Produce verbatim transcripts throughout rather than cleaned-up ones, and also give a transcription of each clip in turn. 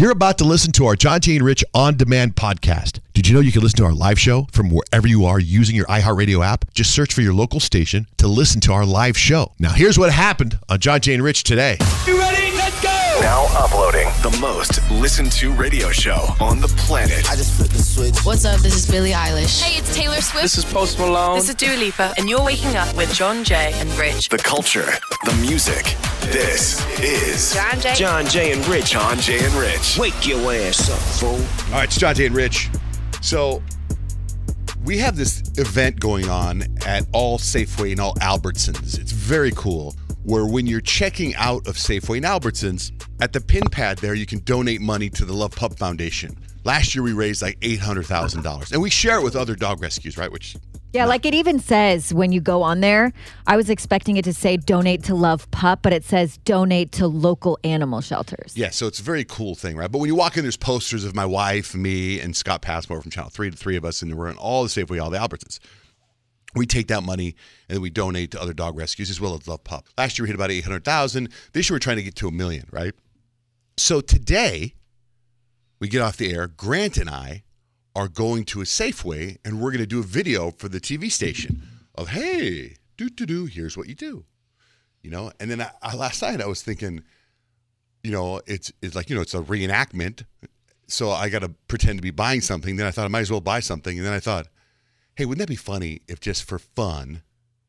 You're about to listen to our John Jay and Rich On Demand podcast. Did you know you can listen to our live show from wherever you are using your iHeartRadio app? Just search for your local station to listen to our live show. Now, here's what happened on John Jay and Rich today. You ready? Let's go! Now uploading the most listened to radio show on the planet. I just flipped the switch. What's up? This is Billie Eilish. Hey, it's Taylor Swift. This is Post Malone. This is Dua Lipa, and you're waking up with John Jay and Rich. The culture, the music. This is John Jay. John Jay and Rich. John Jay and Rich. Wake your ass up, fool. All right, it's John Jay and Rich. So we have this event going on at all Safeway and all Albertsons. It's very cool, where when you're checking out of Safeway and Albertsons, at the pin pad there, you can donate money to the Love Pup Foundation. Last year, we raised like eight hundred thousand dollars. And we share it with other dog rescues, right? Which Yeah, like it even says when you go on there, I was expecting it to say donate to Love Pup, but it says donate to local animal shelters. Yeah, so it's a very cool thing, right? But when you walk in, there's posters of my wife, me, and Scott Passmore from Channel three, the three of us, and we're in all the Safeway, all the Albertsons. We take that money and then we donate to other dog rescues as well as Love Pup. Last year we hit about eight hundred thousand. This year we're trying to get to a million, right? So today we get off the air. Grant and I are going to a Safeway and we're going to do a video for the T V station of, hey, do-do-do, here's what you do. You know, and then I, I, last night I was thinking, you know, it's it's like, you know, it's a reenactment. So I got to pretend to be buying something. Then I thought I might as well buy something. And then I thought, hey, wouldn't that be funny if just for fun,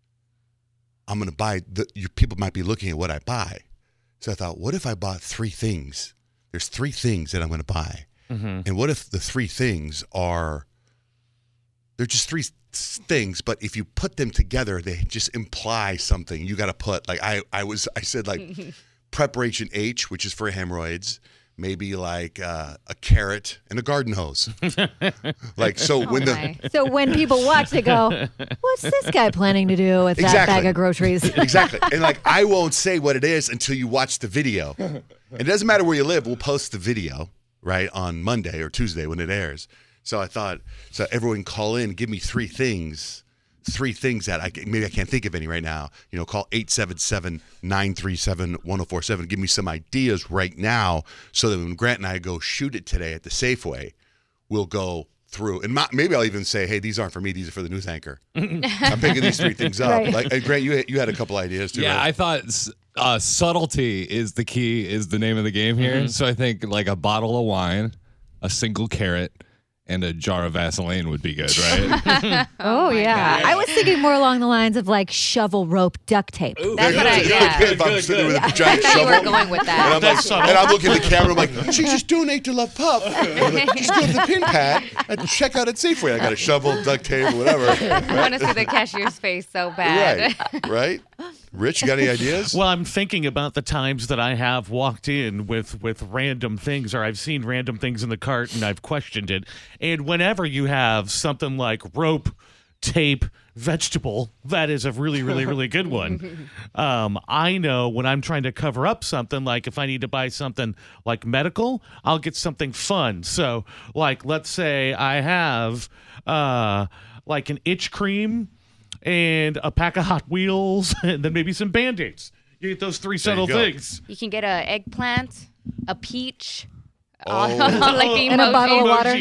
I'm going to buy, the, your people might be looking at what I buy. So I thought, what if I bought three things? There's three things that I'm going to buy. Mm-hmm. And what if the three things are, they're just three things, but if you put them together, they just imply something. You got to put, like I, I was, I said like preparation H, which is for hemorrhoids. Maybe like uh, a carrot and a garden hose. Like so, oh when the my. so when people watch, they go, "What's this guy planning to do with exactly. that bag of groceries?" Exactly, and like I won't say what it is until you watch the video. And it doesn't matter where you live; we'll post the video right on Monday or Tuesday when it airs. So I thought, so everyone call in, give me three things. Three things that I maybe I can't think of any right now. You know, call eight seven seven, nine three seven, one oh four seven. Give me some ideas right now so that when Grant and I go shoot it today at the Safeway, we'll go through. And maybe I'll even say, hey, these aren't for me. These are for the news anchor. I'm picking these three things up. Right. Like, Grant, you, you had a couple ideas too, Yeah, right? I thought uh, subtlety is the key, is the name of the game here. Mm-hmm. So I think like a bottle of wine, a single carrot, and a jar of Vaseline would be good, right? oh, yeah. God. I was thinking more along the lines of like shovel rope duct tape. Ooh, That's what I yeah. If I'm sitting there with a giant shovel. You were going with that. And I'm, like, and I'm looking at the camera, I'm like, she just donate to Love Pup. Like, just go to the pin pad and check out at Safeway. I got a shovel, duct tape, whatever. Right? I want to see the cashier's face so bad. Right, right? Rich, you got any ideas? Well, I'm thinking about the times that I have walked in with, with random things, or I've seen random things in the cart and I've questioned it. And whenever you have something like rope, tape, vegetable, that is a really, really, really good one. Um, I know when I'm trying to cover up something, like if I need to buy something like medical, I'll get something fun. So, like, let's say I have uh, like an itch cream and a pack of Hot Wheels, and then maybe some Band-Aids. You get those three subtle things. You can get an eggplant, a peach, Oh. like the and a bottle of water.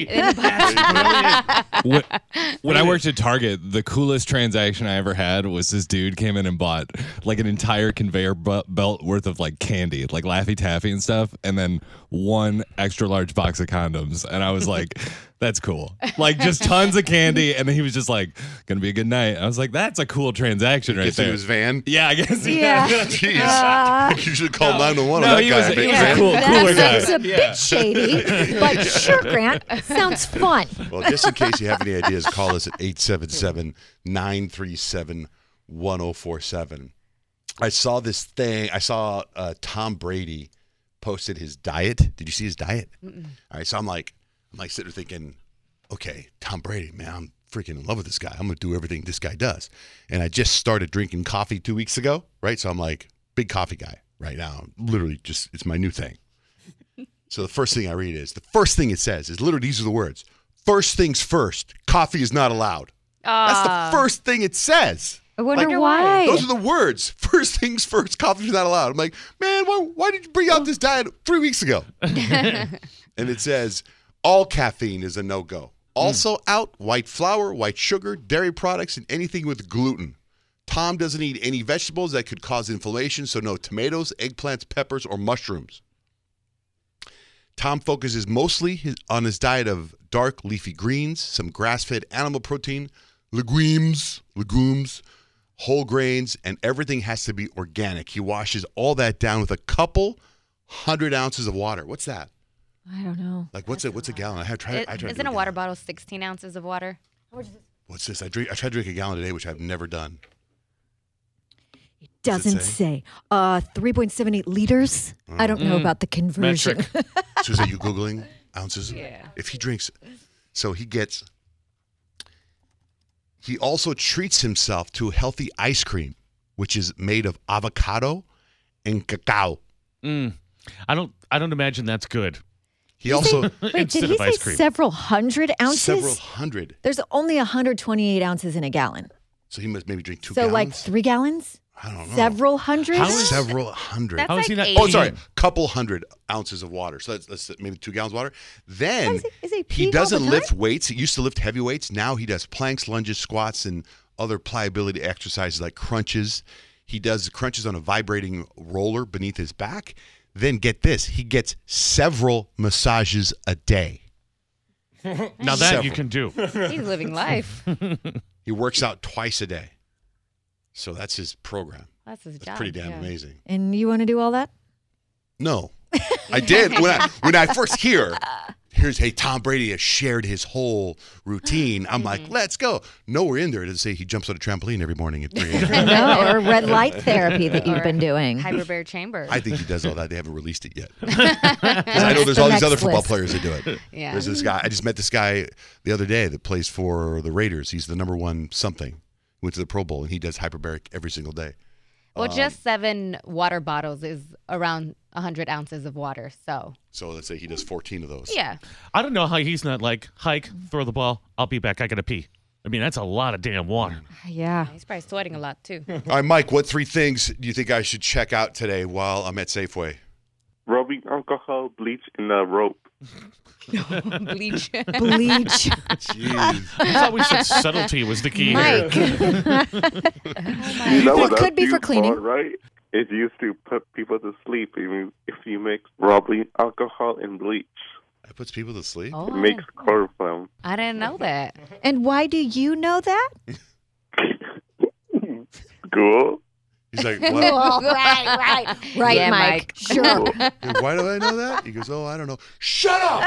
when, when I worked at Target, the coolest transaction I ever had was this dude came in and bought like an entire conveyor b- belt worth of like candy, like Laffy Taffy and stuff, and then one extra large box of condoms. And I was like, that's cool. Like just tons of candy. And he was just like, gonna be a good night. I was like, that's a cool transaction right there. In his van? Yeah, I guess. Yeah. Jeez. Uh, you should call no, nine one one no, on that he guy. was, I he think, was Grant. a cool, cooler guy. That's a bit shady, but sure, Grant. Sounds fun. Well, just in case you have any ideas, call us at eight seven seven, nine three seven, one oh four seven. I saw this thing. I saw uh, Tom Brady posted his diet. Did you see his diet? Mm-mm. All right, so I'm like, I'm like sitting there thinking, okay, Tom Brady, man, I'm freaking in love with this guy. I'm going to do everything this guy does. And I just started drinking coffee two weeks ago, right? So I'm like, big coffee guy right now. Literally just, it's my new thing. So the first thing I read is, the first thing it says is literally, these are the words. First things first, coffee is not allowed. Uh, That's the first thing it says. I wonder Wonder why. why. Those are the words. First things first, coffee's not allowed. I'm like, man, why, why did you bring out this diet three weeks ago? And it says, all caffeine is a no-go. Also out, white flour, white sugar, dairy products, and anything with gluten. Tom doesn't eat any vegetables that could cause inflammation, so no tomatoes, eggplants, peppers, or mushrooms. Tom focuses mostly his, on his diet of dark leafy greens, some grass-fed animal protein, legumes, legumes, whole grains, and everything has to be organic. He washes all that down with a couple hundred ounces of water. What's that? I don't know. Like what's a what's a gallon? I have tried. It, I tried to isn't do a a water gallon. bottle sixteen ounces of water? What's this? I drink. I tried to drink a gallon today, which I've never done. Doesn't say? say. Uh, three point seven eight liters. I don't know about the conversion. Metric. So is that you googling ounces? Yeah. If he drinks, so he gets. He also treats himself to healthy ice cream, which is made of avocado and cacao. Mm. I don't. I don't imagine that's good. He also Wait, Instead did he of say ice cream. several hundred ounces? several hundred. There's only one hundred twenty-eight ounces in a gallon. So he must maybe drink two So gallons. like three gallons? I don't know. Several hundred? How is- Several hundred. That's How is like he not- eight. Oh, sorry, couple hundred ounces of water. So that's, that's maybe two gallons of water. Then Is he- is he he peeing all doesn't the lift time? weights. He used to lift heavy weights. Now he does planks, lunges, squats, and other pliability exercises like crunches. He does crunches on a vibrating roller beneath his back. Then get this, he gets several massages a day. Now that Several. you can do. He's living life. He works out twice a day. So that's his program. That's his That's job. pretty damn yeah. amazing. And you want to do all that? No, I did when I when I first hear. Here's hey Tom Brady has shared his whole routine. I'm like, let's go. Nowhere in there to say he jumps on a trampoline every morning at three a.m. No, or red light therapy that you've Or been doing. Hyperbaric chamber. I think he does all that. They haven't released it yet. 'Cause I know there's all these the other next football list. players that do it. Yeah. There's this guy. I just met this guy the other day that plays for the Raiders. He's the number one something. Went to the Pro Bowl and he does hyperbaric every single day. well, Um, just seven water bottles is around one hundred ounces of water. So, So let's say he does fourteen of those. yeah. I don't know how he's not like hike, throw the ball. I'll be back. I gotta pee. I mean, that's a lot of damn water. Yeah. He's probably sweating a lot too. All right, Mike. What three things do you think I should check out today while I'm at Safeway? rubbing alcohol, bleach, and uh, rope. Bleach. Bleach. Jeez. I thought we said subtlety was the key Mike. here. You know That what could that's be for used cleaning. right? It's used to put people to sleep. I mean, if you mix rubbing alcohol and bleach, That puts people to sleep. Oh, it I makes didn't- chloroform. I didn't know that. And why do you know that? Cool. He's like, well, right, right. Right, Yeah, Mike. Mike. Sure. why do I know that? He goes, oh, I don't know. Shut up!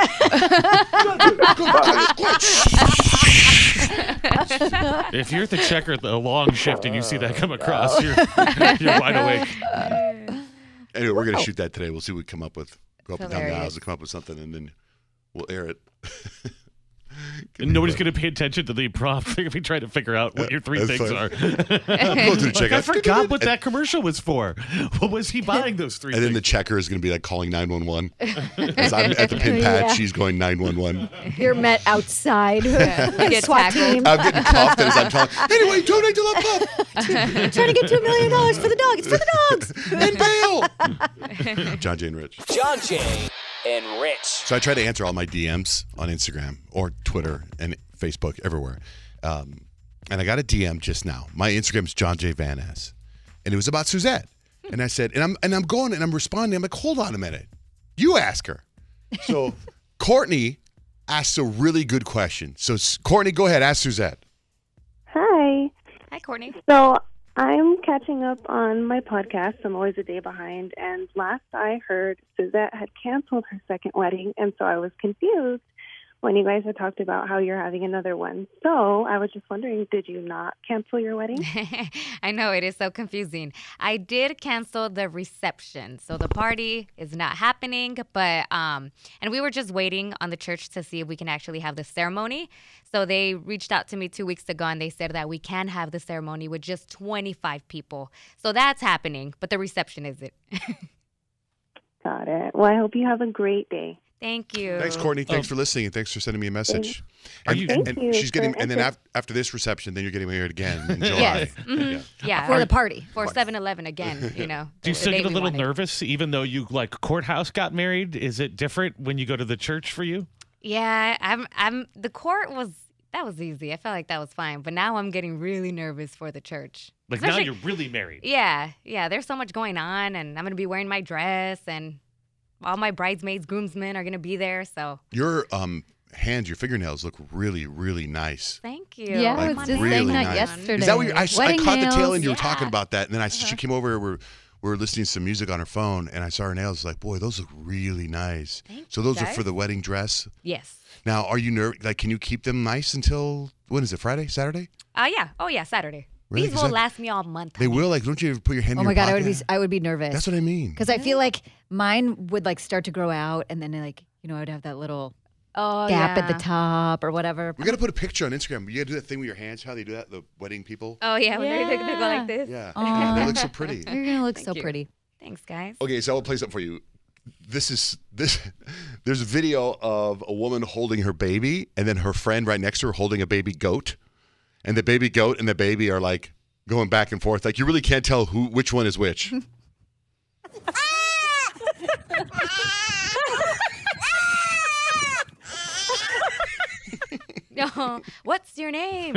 If you're at the checker at the long shift and you see that come across, you're, you're wide awake. Anyway, we're going to shoot that today. We'll see what we come up with. Go up and down the Hilarious. aisles and come up with something, and then we'll air it. And nobody's going to pay attention to the prompt. They're going to be trying to figure out what your three That's things fine. are. Go to the Like, I checkout. forgot what that commercial was for. What was he buying those three And then the things? checker is going to be like calling nine one one. As I'm at the pin pad, Yeah. she's going nine one one. You're met outside. You get SWAT tackled. team. I'm getting cuffed as I'm telling. Anyway, donate to Love Pup Trying to get two million dollars for the dog. It's for the dogs. and bail. John Jay and Rich. John Jay and Rich. So I try to answer all my D Ms on Instagram or Twitter and Facebook, everywhere. Um, and I got a D M just now. My Instagram is John J. Van Ness. And it was about Suzette. And I said, and I'm and I'm going and I'm responding. I'm like, hold on a minute. You ask her. So Courtney asked a really good question. So S- Courtney, go ahead, ask Suzette. Hi. Hi, Courtney. So I'm catching up on my podcast. I'm always a day behind. And last I heard, Suzette had canceled her second wedding. And so I was confused when you guys had talked about how you're having another one. So I was just wondering, did you not cancel your wedding? I know it is so confusing. I did cancel the reception, so the party is not happening. But um, and we were just waiting on the church to see if we can actually have the ceremony. So they reached out to me two weeks ago, and they said that we can have the ceremony with just twenty-five people. So that's happening, but the reception isn't. Got it. Well, I hope you have a great day. Thank you. Thanks, Courtney. Thanks Oh. for listening, and thanks for sending me a message. Are And, you- and, Thank and you she's getting, for and then answering. af- after this reception, then you're getting married again in July. Yes. Mhm. Yeah. For the party. For seven eleven again, you know. Do you the still day get a we little wanted. nervous, even though you like courthouse got married? Is it different when you go to the church for you? Yeah, I'm. I'm. The court was that was easy. I felt like that was fine, but now I'm getting really nervous for the church. Like now Especially- you're really married. Yeah, yeah. There's so much going on, and I'm gonna be wearing my dress, and all my bridesmaids, groomsmen are gonna be there. So Your um hands, your fingernails look really, really nice. thank you. Yeah, I Like, was just really saying that nice. yesterday. Is that what you, I, I Wedding caught the tail nails. end you were Yeah. talking about that, and then I Uh-huh. she came over. We're we were listening to some music on her phone, and I saw her nails. Like, boy, those look really nice. Thank So you, those are guys. for the wedding dress. Yes. Now, are you nervous? Like, can you keep them nice until when is it? Friday, Saturday? Uh, yeah. Oh, yeah. Saturday. Really? These 'Cause will that- last me all month. They will. Like, don't you ever put your hand Oh in my your god, I pocket? would be I would be nervous. That's what I mean. Because I feel like mine would like start to grow out, and then like you know I'd have that little Oh, gap at the yeah. top or whatever. We got to put a picture on Instagram. You got to do that thing with your hands. How they do that? The wedding people. Oh, yeah. When they're, they're gonna go Yeah. like this. Yeah, Aw. they look so pretty. You're gonna look Thank so you. pretty. Thanks, guys. Okay, so I'll play something for you. This is this. There's a video of a woman holding her baby, and then her friend right next to her holding a baby goat, and the baby goat and the baby are like going back and forth. Like you really can't tell who which one is which. No. What's your name? All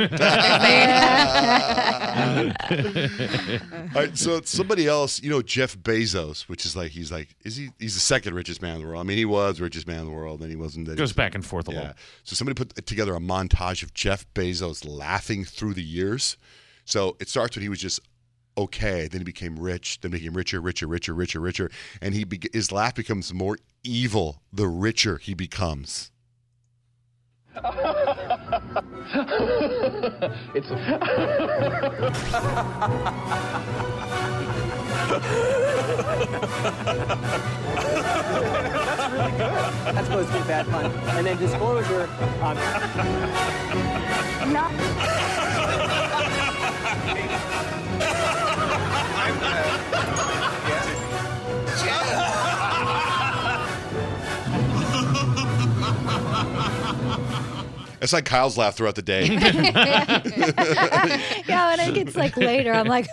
right, so somebody else, you know, Jeff Bezos, which is like he's like, is he? He's the second richest man in the world. I mean, he was richest man in the world, then he wasn't. Then he Goes was- back and forth a Yeah. little. So somebody put together a montage of Jeff Bezos laughing through the years. So it starts when he was just okay, then he became rich, then became richer, richer, richer, richer, richer, and he be- his laugh becomes more evil the richer he becomes. It's That's really good. That's supposed to be bad fun. And then disclosure. Um, It's like Kyle's laugh throughout the day. Yeah, when it gets like later, I'm like,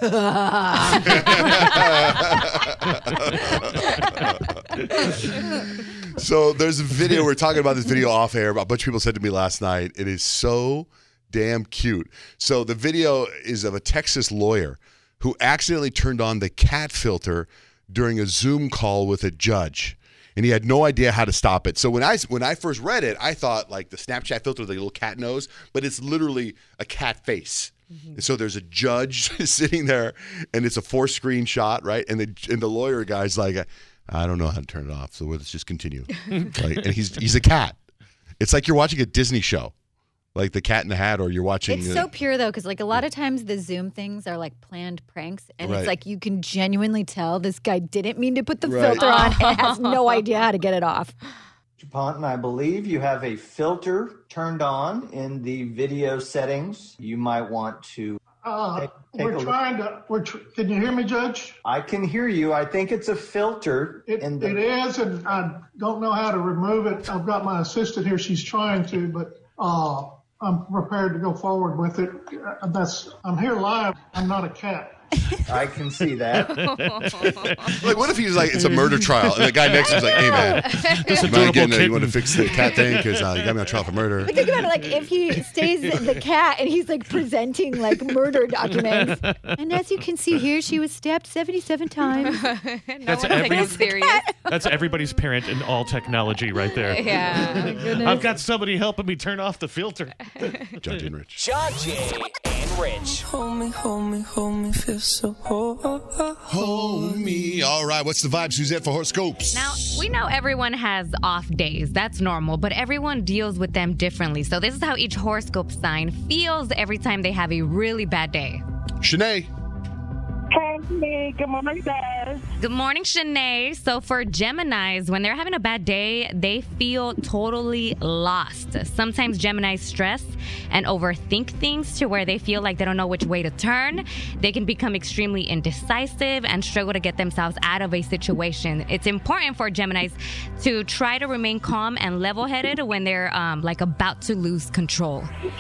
So there's a video. We're talking about this video off air. A bunch of people said to me last night, it is so damn cute. So the video is of a Texas lawyer who accidentally turned on the cat filter during a Zoom call with a judge. And he had no idea how to stop it. So when I when I first read it, I thought like the Snapchat filter, the little cat nose, but it's literally a cat face. And so there's a judge sitting there, and it's a four screen shot, right? And the and the lawyer guy's like, I don't know how to turn it off, so let's just continue. Like, and he's he's a cat. It's like you're watching a Disney show, like The Cat in the Hat, or you're watching. it's uh, so pure though, because like a lot of times the Zoom things are like planned pranks, and Right. it's like you can genuinely tell this guy didn't mean to put the Right. filter on and has no idea how to get it off. Ponton, I believe you have a filter turned on in the video settings. You might want to. Uh, Take- take a we're look. trying to. We're. Tr- can you hear me, Judge? I can hear you. I think it's a filter. It, in the, it is, and I don't know how to remove it. I've got my assistant here. She's trying to, but uh, I'm prepared to go forward with it. Uh, That's. I'm here live. I'm not a cat. I can see that. Like, what if he's like, it's a murder trial, and the guy next to him's like, hey, man, This man, adorable getting, uh, you kitten. want to fix the cat thing? Because uh, you got me on trial for murder. But think about it, like if he stays the cat and he's like presenting like murder documents, and as you can see here, she was stabbed seventy-seven times. no That's one every- takes it serious. That's everybody's parent in all technology right there. Yeah. I've got somebody helping me turn off the filter. John Jay and Rich. John Jay and Rich. Hold me, hold me, hold me, feel so whole. Hold me. All right, what's the vibe, Suzette, for horoscopes? Now, we know everyone has off days. That's normal, but everyone deals with them differently. So this is how each horoscope sign feels every time they have a really bad day. Shanae. Hey, good morning, guys. Good morning, Shanae. So for Geminis, when they're having a bad day, they feel totally lost. Sometimes Geminis stress and overthink things to where they feel like they don't know which way to turn. They can become extremely indecisive and struggle to get themselves out of a situation. It's important for Geminis to try to remain calm and level-headed when they're um, like about to lose control.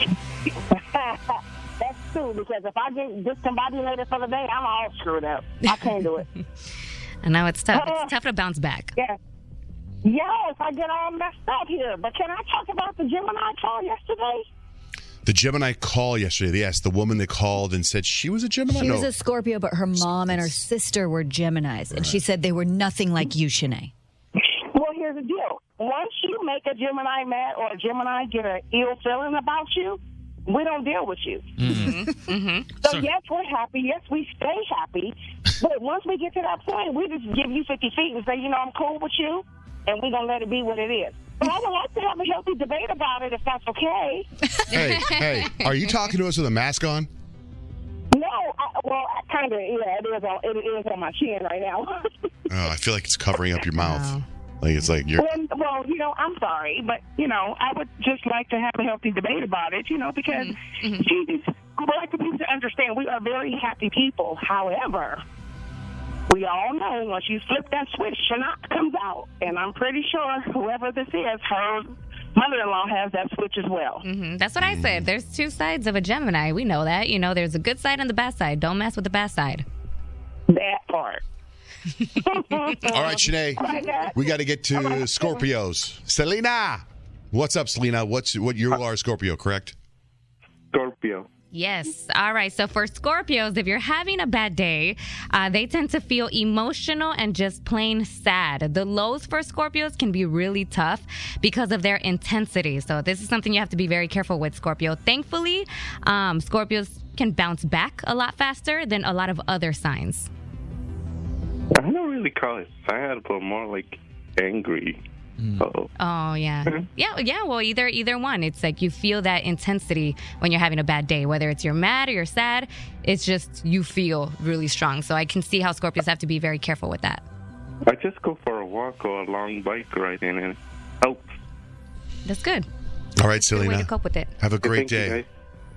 That's true, because if I get discombobulated for the day, I'm all screwed up. I can't do it. I know it's tough. It's tough to bounce back. Yeah. Yes, I get all messed up here. But can I talk about the Gemini call yesterday? The Gemini call yesterday. Yes, the woman that called and said she was a Gemini. She was No. a Scorpio, but her mom and her sister were Geminis. And she said they were nothing like you, Shanae. Well, here's the deal. Once you make a Gemini mad or a Gemini get an ill feeling about you, we don't deal with you. Mm-hmm. Mm-hmm. So, so, yes, we're happy. Yes, we stay happy. But once we get to that point, we just give you fifty feet and say, you know, I'm cool with you, and we're going to let it be what it is. But I would like to have a healthy debate about it, if that's okay. Hey, hey, are you talking to us with a mask on? No, I, well, I kind of, yeah, it is, on, it is on my chin right now. Oh, I feel like it's covering up your mouth. Like it's like you're. Well, well, you know, I'm sorry, but, you know, I would just like to have a healthy debate about it, you know, because Mm-hmm. Jesus, I would like people to understand we are very happy people. However, we all know once you flip that switch, Shana comes out. And I'm pretty sure whoever this is, her mother-in-law has that switch as well. Mm-hmm. That's what I said. There's two sides of a Gemini. We know that. You know, there's a good side and the bad side. Don't mess with the bad side. That part. All right, Shanae, we got to get to Scorpios. Selena, what's up, Selena? What's what you are a Scorpio, correct? Scorpio. Yes. All right. So for Scorpios, if you're having a bad day, uh, they tend to feel emotional and just plain sad. The lows for Scorpios can be really tough because of their intensity. So this is something you have to be very careful with, Scorpio. Thankfully, um, Scorpios can bounce back a lot faster than a lot of other signs. I don't really call it sad, but more like angry. Uh-oh. Oh, yeah. Yeah, yeah. Well, either either one. It's like you feel that intensity when you're having a bad day, whether it's you're mad or you're sad. It's just you feel really strong. So I can see how Scorpios have to be very careful with that. I just go for a walk or a long bike ride, and it helps. That's good. All right, Good way Selena. to cope with it. Have a great Thank you, day. guys.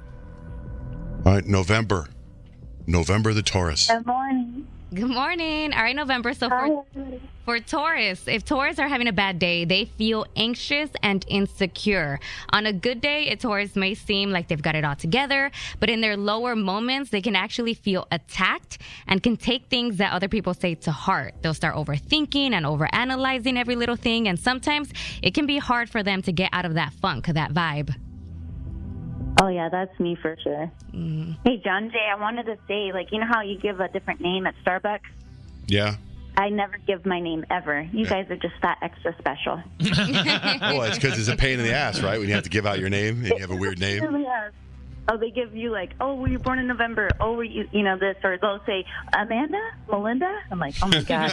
All right, November. November the Taurus. Good morning. Good morning. All right, November. So for, for Taurus, if Taurus are having a bad day, they feel anxious and insecure. On a good day, a Taurus may seem like they've got it all together, but in their lower moments, they can actually feel attacked and can take things that other people say to heart. They'll start overthinking and overanalyzing every little thing, and sometimes it can be hard for them to get out of that funk, that vibe. Oh, yeah, that's me for sure. Mm. Hey, John Jay, I wanted to say, like, you know how you give a different name at Starbucks? Yeah. I never give my name ever. You Yeah. guys are just that extra special. Well, it's because it's a pain in the ass, right? When you have to give out your name and you have a weird It name. really is. Oh, they give you, like, oh, were you born in November? Oh, were you, you know, this. Or they'll say, Amanda? Melinda? I'm like, oh, my God.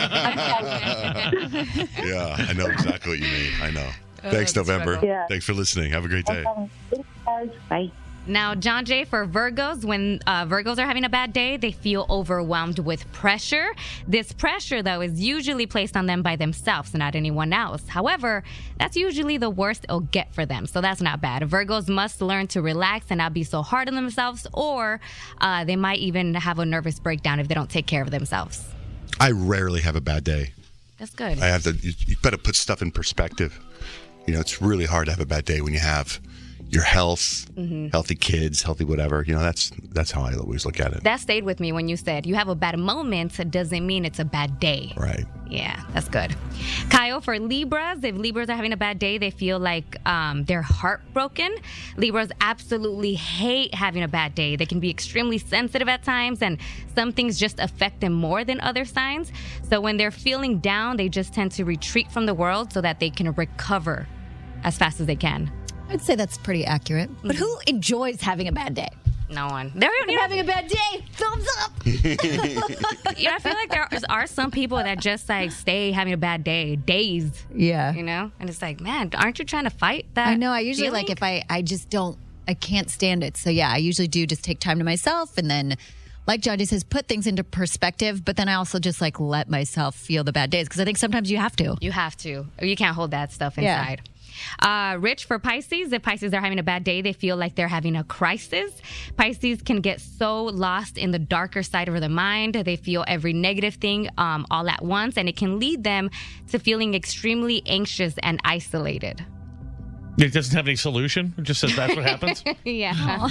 Yeah, I know exactly what you mean. I know. Oh, Thanks, that's November. struggle. Yeah. Thanks for listening. Have a great day. Bye. Now, John Jay, for Virgos, when uh, Virgos are having a bad day, they feel overwhelmed with pressure. This pressure, though, is usually placed on them by themselves, not anyone else. However, that's usually the worst it'll get for them, so that's not bad. Virgos must learn to relax and not be so hard on themselves, or uh, they might even have a nervous breakdown if they don't take care of themselves. I rarely have a bad day. That's good. I have to. You, you better put stuff in perspective. You know, it's really hard to have a bad day when you have your health, Mhm. healthy kids, healthy whatever. You know, that's that's how I always look at it. That stayed with me when you said you have a bad moment. It doesn't mean it's a bad day. Right. Yeah, that's good. Kyle, for Libras, if Libras are having a bad day, they feel like um, they're heartbroken. Libras absolutely hate having a bad day. They can be extremely sensitive at times, and some things just affect them more than other signs. So when they're feeling down, they just tend to retreat from the world so that they can recover as fast as they can. I'd say that's pretty accurate. But who enjoys having a bad day? No one. They're You're having a bad day. Thumbs up. Yeah, I feel like there are some people that just like stay having a bad day, days. Yeah. You know? And it's like, man, aren't you trying to fight that? I know. I usually feeling? like if I, I just don't, I can't stand it. So yeah, I usually do just take time to myself and then like Jody says, put things into perspective, but then I also just like let myself feel the bad days because I think sometimes you have to. You have to. You can't hold that stuff Yeah. inside. Uh, Rich, for Pisces, if Pisces are having a bad day, they feel like they're having a crisis. Pisces can get so lost in the darker side of the mind. They feel every negative thing um, all at once, and it can lead them to feeling extremely anxious and isolated. It doesn't have any solution. It just says that's what happens. Yeah.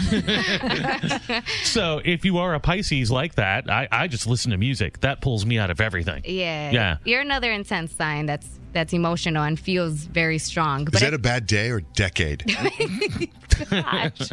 So if you are a Pisces like that, I, I just listen to music. That pulls me out of everything. Yeah. Yeah. You're another intense sign that's that's emotional and feels very strong. Is that a bad day or decade? Gosh.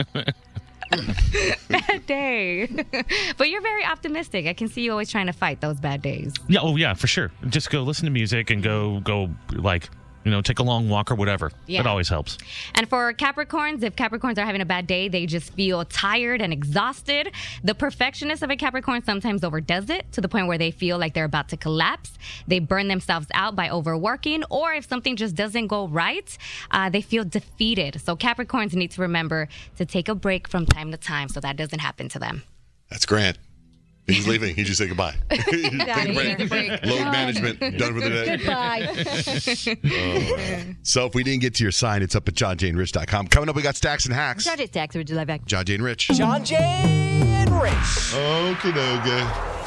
Bad day. But you're very optimistic. I can see you always trying to fight those bad days. Yeah. Oh, yeah, for sure. Just go listen to music and go, go like, you know, take a long walk or whatever. Yeah. That always helps. And for Capricorns, if Capricorns are having a bad day, they just feel tired and exhausted. The perfectionist of a Capricorn sometimes overdoes it to the point where they feel like they're about to collapse. They burn themselves out by overworking, or if something just doesn't go right, uh, they feel defeated. So Capricorns need to remember to take a break from time to time so that doesn't happen to them. That's Grant. He's leaving. He just said goodbye. Take a break. break. Load management. Done for the day. Goodbye. Oh. So if we didn't get to your sign, it's up at john jane rich dot com. Coming up, we got Stacks and Hacks. Jody Stacks, would you like back? John Jane Rich. John Jay and Rich. Okay, okay.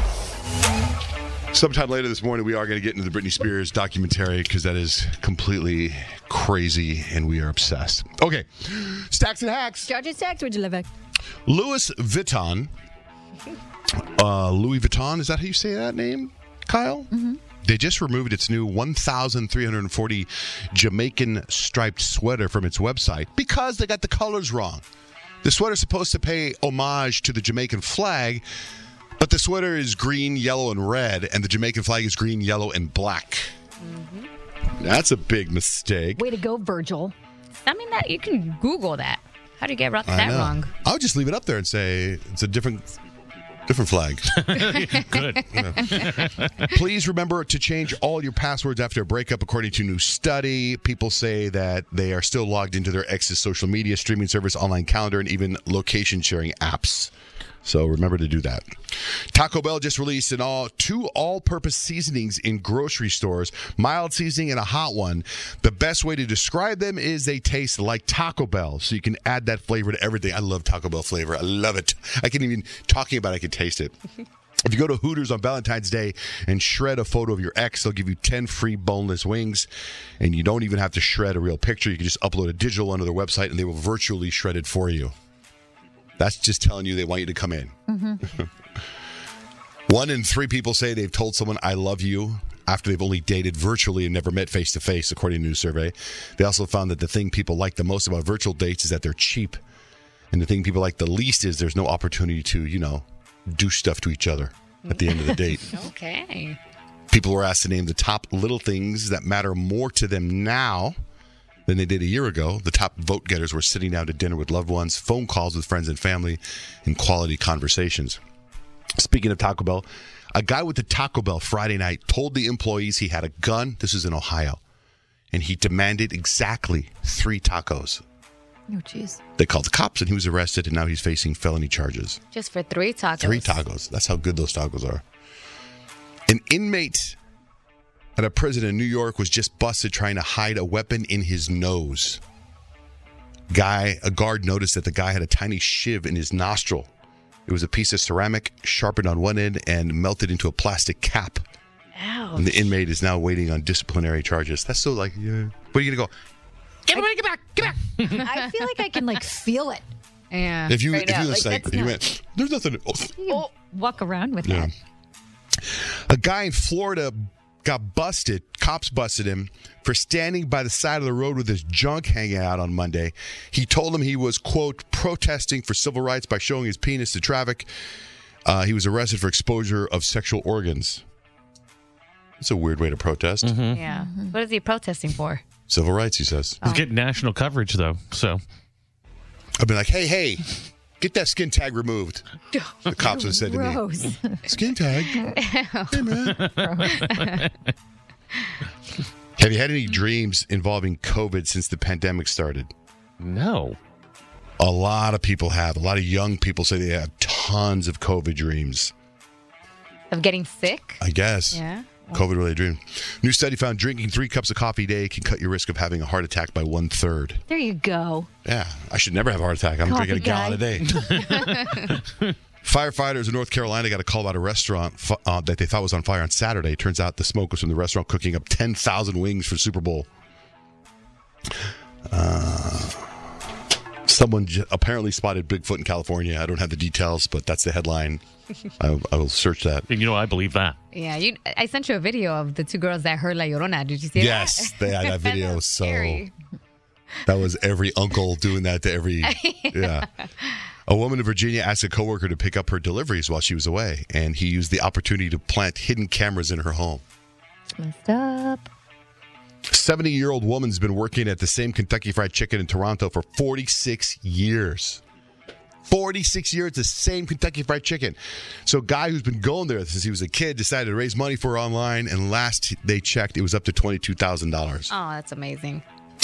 Sometime later this morning, we are going to get into the Britney Spears documentary because that is completely crazy and we are obsessed. Okay, Stacks and Hacks. Jody Stacks, would you like back? Louis Vuitton. Uh, Louis Vuitton, is that how you say that name, Kyle? Mm-hmm. They just removed its new one thousand three hundred forty Jamaican striped sweater from its website because they got the colors wrong. The sweater's supposed to pay homage to the Jamaican flag, but the sweater is green, yellow, and red, and the Jamaican flag is green, yellow, and black. Mm-hmm. That's a big mistake. Way to go, Virgil. I mean, that you can Google that. How do you get ro- I that know. wrong? I would just leave it up there and say it's a different different flag. Good. Yeah. Please remember to change all your passwords after a breakup, according to a new study. People say that they are still logged into their ex's social media, streaming service, online calendar, and even location sharing apps. So remember to do that. Taco Bell just released an all two all-purpose seasonings in grocery stores, mild seasoning and a hot one. The best way to describe them is they taste like Taco Bell, so you can add that flavor to everything. I love Taco Bell flavor. I love it. I can even, talking about it, I can taste it. If you go to Hooters on Valentine's Day and shred a photo of your ex, they'll give you ten free boneless wings, and you don't even have to shred a real picture. You can just upload a digital one to their website, and they will virtually shred it for you. That's just telling you they want you to come in. Mm-hmm. One in three people say they've told someone, I love you, after they've only dated virtually and never met face-to-face, according to a new survey. They also found that the thing people like the most about virtual dates is that they're cheap. And the thing people like the least is there's no opportunity to, you know, do stuff to each other at the end of the date. Okay. People were asked to name the top little things that matter more to them now than they did a year ago. The top vote getters were sitting down to dinner with loved ones, phone calls with friends and family, and quality conversations. Speaking of Taco Bell, a guy with the Taco Bell Friday night told the employees he had a gun. This is in Ohio. And he demanded exactly three tacos. Oh, jeez. They called the cops and he was arrested, and now he's facing felony charges. Just for three tacos. Three tacos. That's how good those tacos are. An inmate at a prison in New York was just busted trying to hide a weapon in his nose. Guy, a guard noticed that the guy had a tiny shiv in his nostril. It was a piece of ceramic sharpened on one end and melted into a plastic cap. Ouch. And the inmate is now waiting on disciplinary charges. That's so like, yeah. But you're going to go, Get away, get back, get back. I feel like I can like feel it. Yeah. if you, Right if you out. just Like, like, that's you not- went, there's nothing. Oh. You walk around with Yeah. that. A guy in Florida got busted. Cops busted him for standing by the side of the road with his junk hanging out on Monday. He told them he was, quote, protesting for civil rights by showing his penis to traffic. Uh, he was arrested for exposure of sexual organs. It's a weird way to protest. Mm-hmm. Yeah. What is he protesting for? Civil rights, he says. He's getting national coverage, though, so. I've been like, hey, hey, get that skin tag removed. The cops have said to me, Gross. skin tag? Hey, man. Have you had any dreams involving COVID since the pandemic started? No. A lot of people have. A lot of young people say they have tons tons of COVID dreams. Of getting sick? I guess. Yeah. COVID-related dream. New study found drinking three cups of coffee a day can cut your risk of having a heart attack by one-third. There you go. Yeah, I should never have a heart attack. I'm Coffee drinking a gallon guy. a day. Firefighters in North Carolina got a call about a restaurant uh, that they thought was on fire on Saturday. Turns out the smoke was from the restaurant cooking up ten thousand wings for Super Bowl. Uh, someone j- apparently spotted Bigfoot in California. I don't have the details, but that's the headline. I, I will search that. And you know, I believe that. Yeah, you. I sent you a video of the two girls that heard La Llorona. Did you see Yes, that? they had that video. That was so scary. that was every uncle doing that to every. Yeah. A woman in Virginia asked a coworker to pick up her deliveries while she was away, and he used the opportunity to plant hidden cameras in her home. Messed up. seventy-year-old woman's been working at the same Kentucky Fried Chicken in Toronto for forty-six years. forty-six years, the same Kentucky Fried Chicken. So a guy who's been going there since he was a kid decided to raise money for her online, and last they checked, it was up to twenty-two thousand dollars. Oh, that's amazing.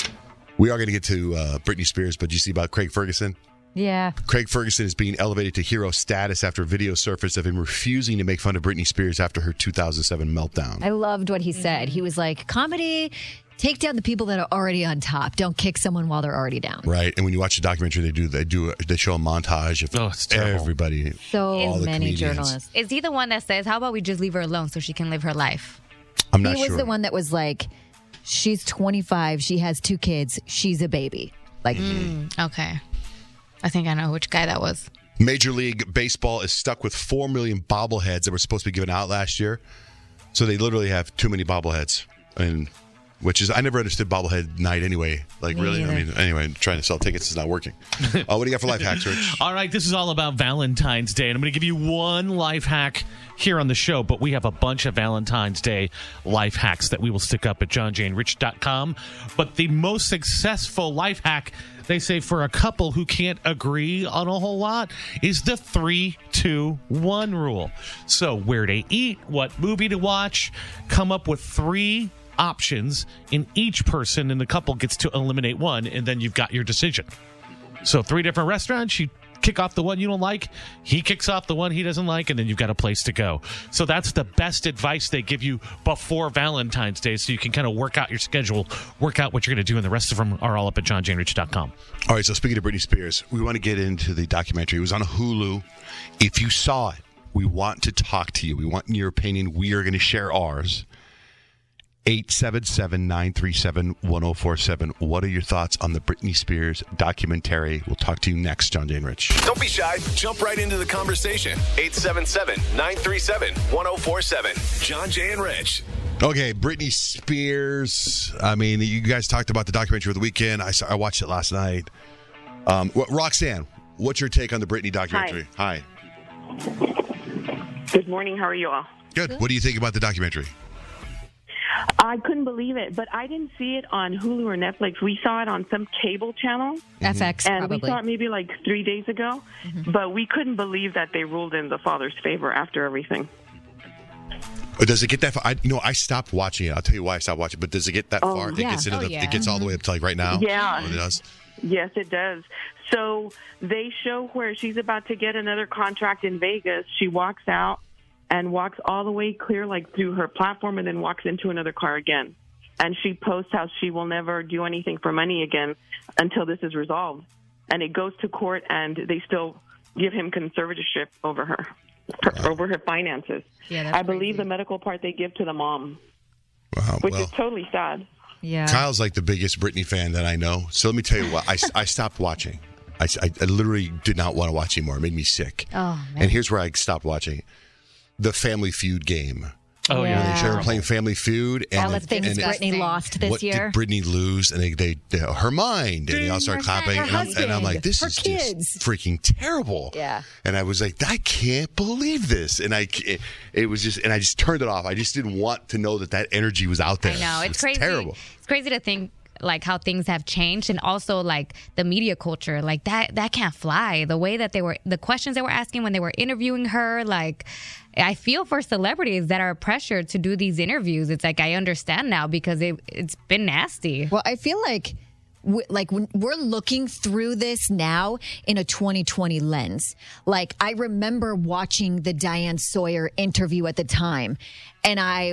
We are going to get to uh, Britney Spears, but do you see about Craig Ferguson? Yeah. Craig Ferguson is being elevated to hero status after a video surfaced of him refusing to make fun of Britney Spears after her two thousand seven meltdown. I loved what he said. He was like, comedy, take down the people that are already on top. Don't kick someone while they're already down. Right, and when you watch the documentary, they do they do they show a montage of oh, everybody. So all the many comedians. journalists. Is he the one that says, how about we just leave her alone so she can live her life? I'm not he was sure. the one that was like, she's twenty-five, she has two kids, she's a baby. Like, Mm, okay. I think I know which guy that was. Major League Baseball is stuck with four million bobbleheads that were supposed to be given out last year. So they literally have too many bobbleheads. And which is, I never understood bobblehead night anyway. Like, Me really? I either. mean, anyway, trying to sell tickets is not working. Uh, what do you got for life hacks, Rich? All right, this is all about Valentine's Day, and I'm going to give you one life hack here on the show, but we have a bunch of Valentine's Day life hacks that we will stick up at john jane rich dot com. But the most successful life hack, they say, for a couple who can't agree on a whole lot is the three two one rule. So where to eat, what movie to watch, come up with three options, and each person in the couple gets to eliminate one, and then you've got your decision. So three different restaurants, you kick off the one you don't like, he kicks off the one he doesn't like, and then you've got a place to go. So that's the best advice they give you before Valentine's Day, so you can kind of work out your schedule, work out what you're going to do, and the rest of them are all up at john jane rich dot com. All right, so speaking of Britney Spears, we want to get into the documentary. It was on Hulu. If you saw it, we want to talk to you. We want your opinion. We are going to share ours. eight seven seven, nine three seven, one oh four seven. What are your thoughts on the Britney Spears documentary? We'll talk to you next, John Jane Rich. Don't be shy. Jump right into the conversation. eight seven seven, nine three seven, one oh four seven. John Jay and Rich. Okay, Britney Spears. I mean, you guys talked about the documentary over the weekend. I, saw, I watched it last night. Um, what, Roxanne, what's your take on the Britney documentary? Hi. Good morning. How are you all? Good. What do you think about the documentary? I couldn't believe it, but I didn't see it on Hulu or Netflix. We saw it on some cable channel. F X, and probably. we saw it maybe like three days ago, Mm-hmm. but we couldn't believe that they ruled in the father's favor after everything. Or does it get that far? I, you know, I stopped watching it. I'll tell you why I stopped watching. But does it get that Oh, far? It yeah. gets into Oh, the. yeah. It gets all the way up to like right now. Yeah. Oh, it does. Yes, it does. So they show where she's about to get another contract in Vegas. She walks out and walks all the way clear, like through her platform, and then walks into another car again. And she posts how she will never do anything for money again until this is resolved. And it goes to court, and they still give him conservatorship over her, her over her finances. Yeah, that's I believe the medical part they give to the mom, Wow. which well, is totally sad. Yeah. Kyle's like the biggest Britney fan that I know. So let me tell you what. I, I stopped watching. I, I, I literally did not want to watch anymore. It made me sick. Oh, man. And here's where I stopped watching. The Family Feud game. Oh, yeah. Where they were playing Family Feud. And All the it- things and it- Britney lost this what year. did Brittany lose? And they, they, they her mind, and they all start clapping. her And I'm, and I'm like, husband, this her is kids. just freaking terrible. Yeah. And I was like, I can't believe this. And I, it, it was just, and I just turned it off. I just didn't want to know that that energy was out there. I know. It's It was crazy. Terrible. It's crazy to think like how things have changed, and also like the media culture, like that that can't fly. The way that they were, the questions they were asking when they were interviewing her, like I feel for celebrities that are pressured to do these interviews. It's like I understand now because it it's been nasty. Well, I feel like w- like when we're looking through this now in a twenty twenty lens. Like I remember watching the Diane Sawyer interview at the time, and I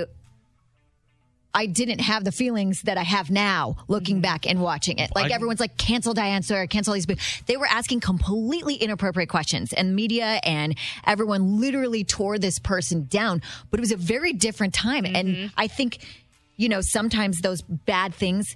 I didn't have the feelings that I have now looking back and watching it. Like I- everyone's like, cancel Diane Sawyer, cancel these people. They were asking completely inappropriate questions, and media and everyone literally tore this person down. But it was a very different time. And I think, you know, sometimes those bad things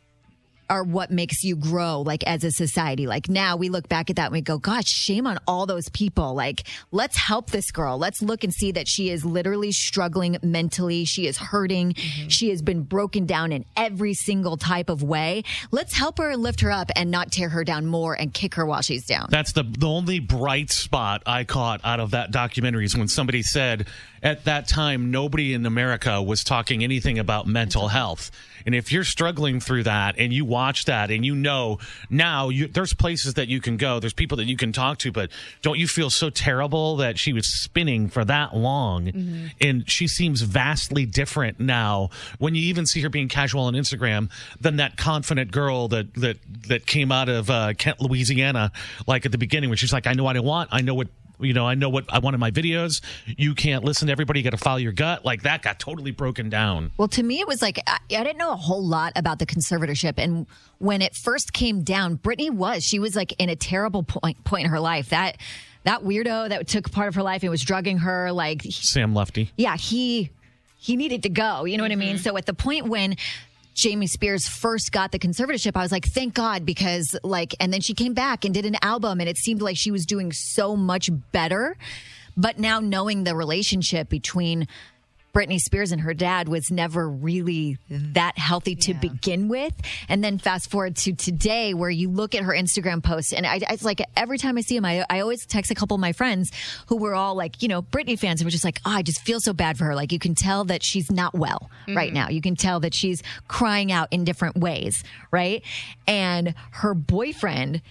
are what makes you grow, like as a society. Like now we look back at that and we go, gosh, shame on all those people. Like, let's help this girl. Let's look and see that she is literally struggling mentally. She is hurting. Mm-hmm. She has been broken down in every single type of way. Let's help her and lift her up and not tear her down more and kick her while she's down. That's the the only bright spot I caught out of that documentary is when somebody said at that time nobody in America was talking anything about mental health. And if you're struggling through that and you watch that and you know now you, there's places that you can go, there's people that you can talk to, but don't you feel so terrible that she was spinning for that long? Mm-hmm. And she seems vastly different now when you even see her being casual on Instagram than that confident girl that that, that came out of uh, Kent, Louisiana, like at the beginning when she's like, I know what I want. I know what You know, I know what I want in my videos. You can't listen to everybody. You got to follow your gut. Like that got totally broken down. Well, to me, it was like, I, I didn't know a whole lot about the conservatorship. And when it first came down, Britney was, she was like in a terrible point, point in her life. That, that weirdo that took part of her life and was drugging her, like Sam Lefty. Yeah, he, he needed to go. You know what mm-hmm. I mean? So at the point when Jamie Spears first got the conservatorship, I was like, thank God, because like, and then she came back and did an album and it seemed like she was doing so much better. But now knowing the relationship between Britney Spears and her dad was never really that healthy to yeah. begin with. And then fast forward to today where you look at her Instagram posts and I, it's like every time I see them, I, I always text a couple of my friends who were all like, you know, Britney fans and were just like, oh, I just feel so bad for her. Like you can tell that she's not well mm-hmm. right now. You can tell that she's crying out in different ways. Right. And her boyfriend,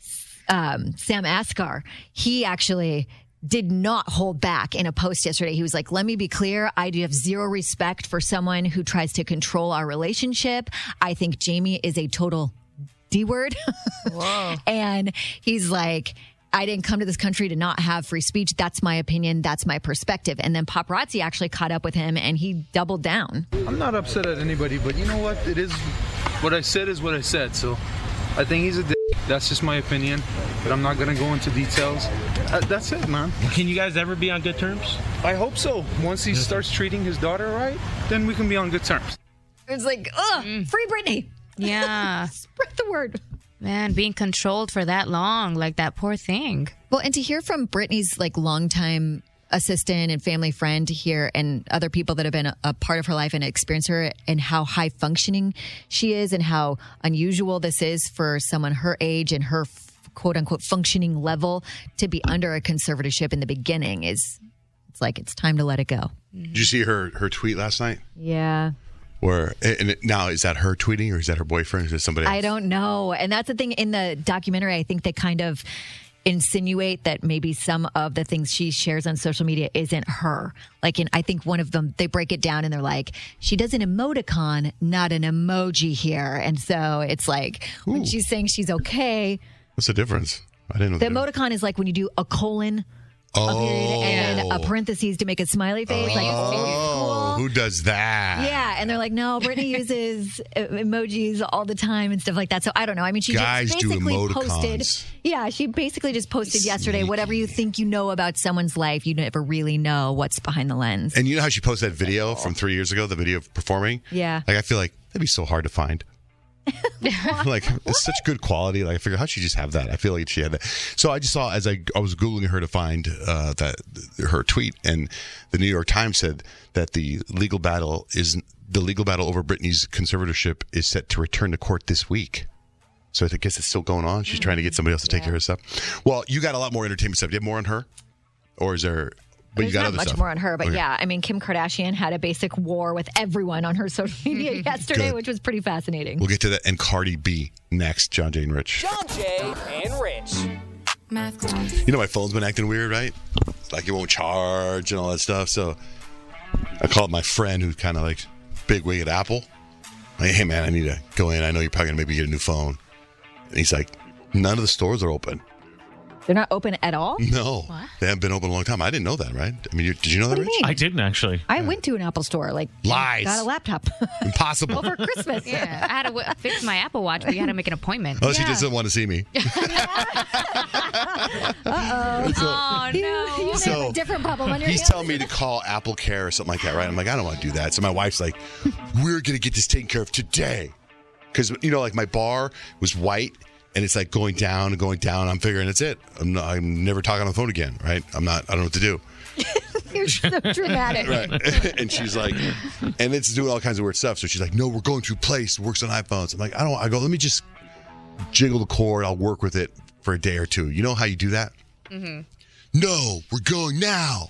um, Sam Asghar, he actually did not hold back in a post yesterday. He was like, let me be clear. I do have zero respect for someone who tries to control our relationship. I think Jamie is a total D word. Whoa. And he's like, I didn't come to this country to not have free speech. That's my opinion. That's my perspective. And then paparazzi actually caught up with him and he doubled down. I'm not upset at anybody, but you know what? It is what I said is what I said. So I think he's a dick. That's just my opinion, but I'm not going to go into details. Uh, that's it, man. Can you guys ever be on good terms? I hope so. Once he starts treating his daughter right, then we can be on good terms. It's like, ugh, mm. free Britney. Yeah. Spread the word. Man, being controlled for that long, like that poor thing. Well, and to hear from Britney's like longtime assistant and family friend to hear and other people that have been a, a part of her life and experience her and how high functioning she is and how unusual this is for someone her age and her quote unquote functioning level to be under a conservatorship in the beginning is it's like it's time to let it go. Did you see her her tweet last night? Yeah. Where and it, now is that her tweeting or is that her boyfriend or is it somebody else? I don't know. And that's the thing in the documentary. I think they kind of insinuate that maybe some of the things she shares on social media isn't her. Like in, I think one of them, they break it down and they're like, she does an emoticon, not an emoji here. And so it's like Ooh. When she's saying she's okay. What's the difference? I didn't know. The emoticon is like when you do a colon, oh. a period, and then a parentheses to make a smiley face. Oh, like who does that? Yeah, and they're like, no, Britney uses emojis all the time and stuff like that. So I don't know. I mean, she Guys just basically do posted. Yeah, she basically just posted Sneaky. yesterday. Whatever you think you know about someone's life, you never really know what's behind the lens. And you know how she posted that video from three years ago, the video of performing? Yeah. Like I feel like that'd be so hard to find. Like it's such good quality. Like I figured, how'd she just have that? I feel like she had that. So I just saw as I I was googling her to find uh, that her tweet, and the New York Times said that the legal battle is the legal battle over Britney's conservatorship is set to return to court this week. So I guess it's still going on. She's mm-hmm. trying to get somebody else to take yeah. care of stuff. Well, you got a lot more entertainment stuff. Do you have more on her, or is there? But There's you got not other much stuff. more on her, but okay. yeah, I mean, Kim Kardashian had a basic war with everyone on her social media yesterday, Good. which was pretty fascinating. We'll get to that. And Cardi B next. John Jay and Rich. John Jay and Rich. You know, my phone's been acting weird, right? It's like it won't charge and all that stuff. So I called my friend who's kind of like big wig at Apple. Like, hey, man, I need to go in. I know you're probably going to maybe get a new phone. And he's like, none of the stores are open. They're not open at all? No. What? They haven't been open a long time. I didn't know that, right? I mean, you, did you know What that, do you Rich? mean? I didn't actually. I went to an Apple store, like Lies. got a laptop Impossible. over Christmas. Yeah, I had to w- fix my Apple Watch, but you had to make an appointment. Oh, she just doesn't want to see me. Uh-oh. Oh, You, no. you So, have a different problem on your He's hands. telling me to call Apple Care or something like that, right? I'm like, I don't want to do that. So my wife's like, we're going to get this taken care of today. Because, you know, like my bar was white and it's like going down and going down. I'm figuring it's it. I'm, not, I'm never talking on the phone again, right? I'm not, I don't know what to do. You're so dramatic. Right. And she's like, and it's doing all kinds of weird stuff. So she's like, no, we're going to a place that works on iPhones. I'm like, I don't, I go, let me just jiggle the cord. I'll work with it for a day or two. You know how you do that? Mm-hmm. No, we're going now.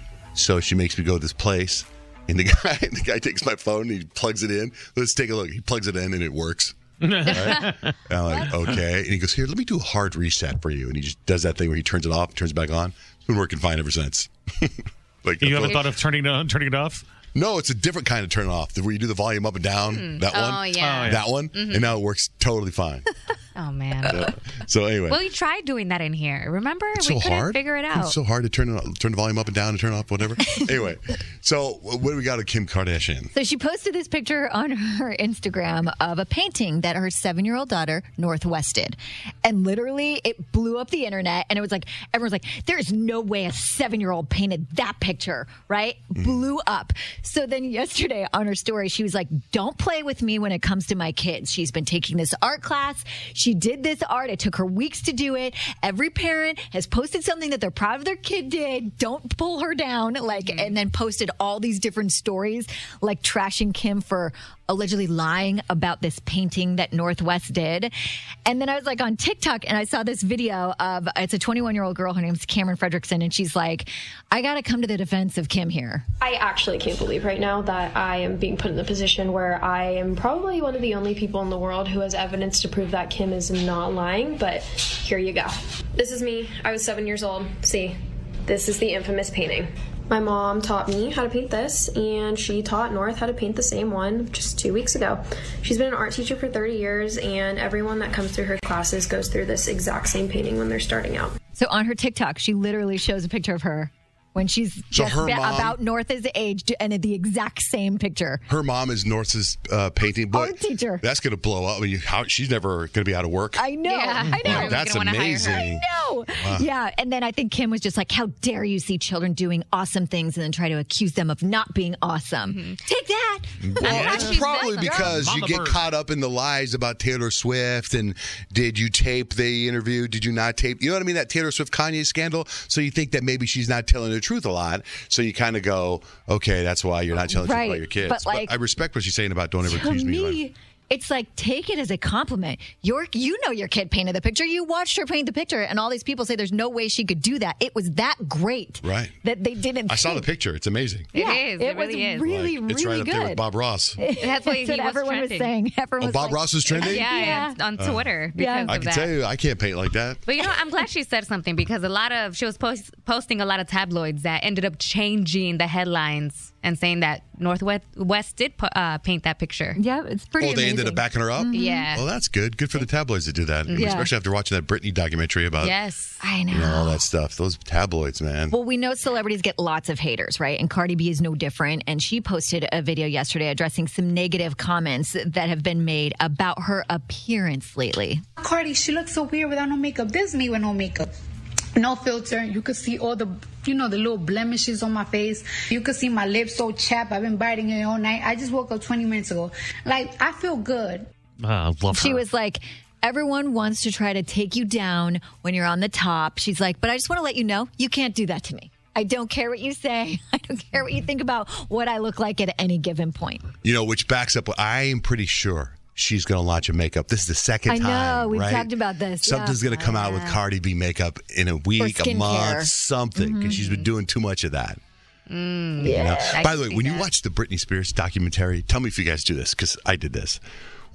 So she makes me go to this place, and the guy, the guy takes my phone and he plugs it in. Let's take a look. He plugs it in and it works. Right? And I'm like, okay. And he goes, here, let me do a hard reset for you. And he just does that thing where he turns it off, turns it back on. It's been working fine ever since. Like You haven't thought of turning it on, turning it off? No, it's a different kind of turn off, where you do the volume up and down. Mm. That Oh, one, yeah. Oh, yeah. that one, Mhm. and now it works totally fine. Oh, man. So, so anyway, Well, you tried doing that in here. Remember? it's we so couldn't hard. figure it out. It's so hard to turn it, turn the volume up and down and turn off whatever. Anyway, so what do we got of Kim Kardashian? So she posted this picture on her Instagram of a painting that her seven-year-old daughter Northwest did. And literally it blew up the internet. And it was like, everyone's like, there's no way a seven-year-old painted that picture, right? Mm. Blew up. So then yesterday on her story, she was like, don't play with me when it comes to my kids. She's been taking this art class. She did this art. It took her weeks to do it. Every parent has posted something that they're proud of their kid did. Don't pull her down. Like, mm-hmm. And then posted all these different stories, like trashing Kim for allegedly lying about this painting that Northwest did. And then I was like on TikTok and I saw this video of, it's a twenty-one-year-old girl. Her name's Cameron Fredrickson. And she's like, I got to come to the defense of Kim here. I actually can't believe right now that I am being put in the position where I am probably one of the only people in the world who has evidence to prove that Kim is not lying. But here you go. This is me. I was seven years old. See, this is the infamous painting. My mom taught me how to paint this, and she taught North how to paint the same one just two weeks ago. She's been an art teacher for thirty years, and everyone that comes through her classes goes through this exact same painting when they're starting out. So on her TikTok, she literally shows a picture of her when she's So just her ba- mom- about North's age and the exact same picture. Her mom is North's uh, painting boy. Art teacher. That's going to blow up. I mean, how, she's never going to be out of work. I know. Yeah. I know. Like, that's amazing. I know. Wow. Yeah. And then I think Kim was just like, how dare you see children doing awesome things and then try to accuse them of not being awesome? Mm-hmm. Take that. Well, it's probably because you Mama get bird. caught up in the lies about Taylor Swift and did you tape the interview? Did you not tape? You know what I mean? That Taylor Swift Kanye scandal. So you think that maybe she's not telling the truth a lot. So you kind of go, okay, that's why you're not telling the Right. truth about your kids. But, like, I respect what she's saying about don't ever To accuse me. me, it's like, take it as a compliment. Your, you know your kid painted the picture. You watched her paint the picture, and all these people say there's no way she could do that. It was that great. Right. That they didn't I saw the think. picture. It's amazing. It Yeah, is. It, It was really is. really, Like, it's really right up good. there with Bob Ross. That's why That's he what was everyone was trending. saying. Everyone Oh, was Bob like, Ross was trending? Yeah, Yeah. yeah, on Uh, Twitter because Yeah. of I can that. tell you, I can't paint like that. But you know, I'm glad she said something because a lot of she was post, posting a lot of tabloids that ended up changing the headlines and saying that Northwest West did pu- uh, paint that picture. Yeah, it's pretty Oh, they amazing. ended up backing her up? Yeah. Well, that's good. Good for the tabloids to do that. Yeah. Especially after watching that Britney documentary about Yes. I know. you know, all that stuff. Those tabloids, man. Well, we know celebrities get lots of haters, right? And Cardi B is no different. And she posted a video yesterday addressing some negative comments that have been made about her appearance lately. Cardi, she looks so weird without no makeup. This is me with no makeup. No filter. You could see all the, you know, the little blemishes on my face. You could see my lips so chapped. I've been biting it all night. I just woke up twenty minutes ago. Like, I feel good. Uh, love She her. was like, everyone wants to try to take you down when you're on the top. She's like, but I just want to let you know, you can't do that to me. I don't care what you say. I don't care what you think about what I look like at any given point. You know, which backs up what I am pretty sure she's going to launch a makeup. This is the second I know, time. we've right? talked about this, Something's yeah. going to come out with Cardi B makeup in a week, a skincare. month, something, because she's been doing too much of that. Mm, You know? I By can the way, see when you that. watch the Britney Spears documentary, tell me if you guys do this, because I did this.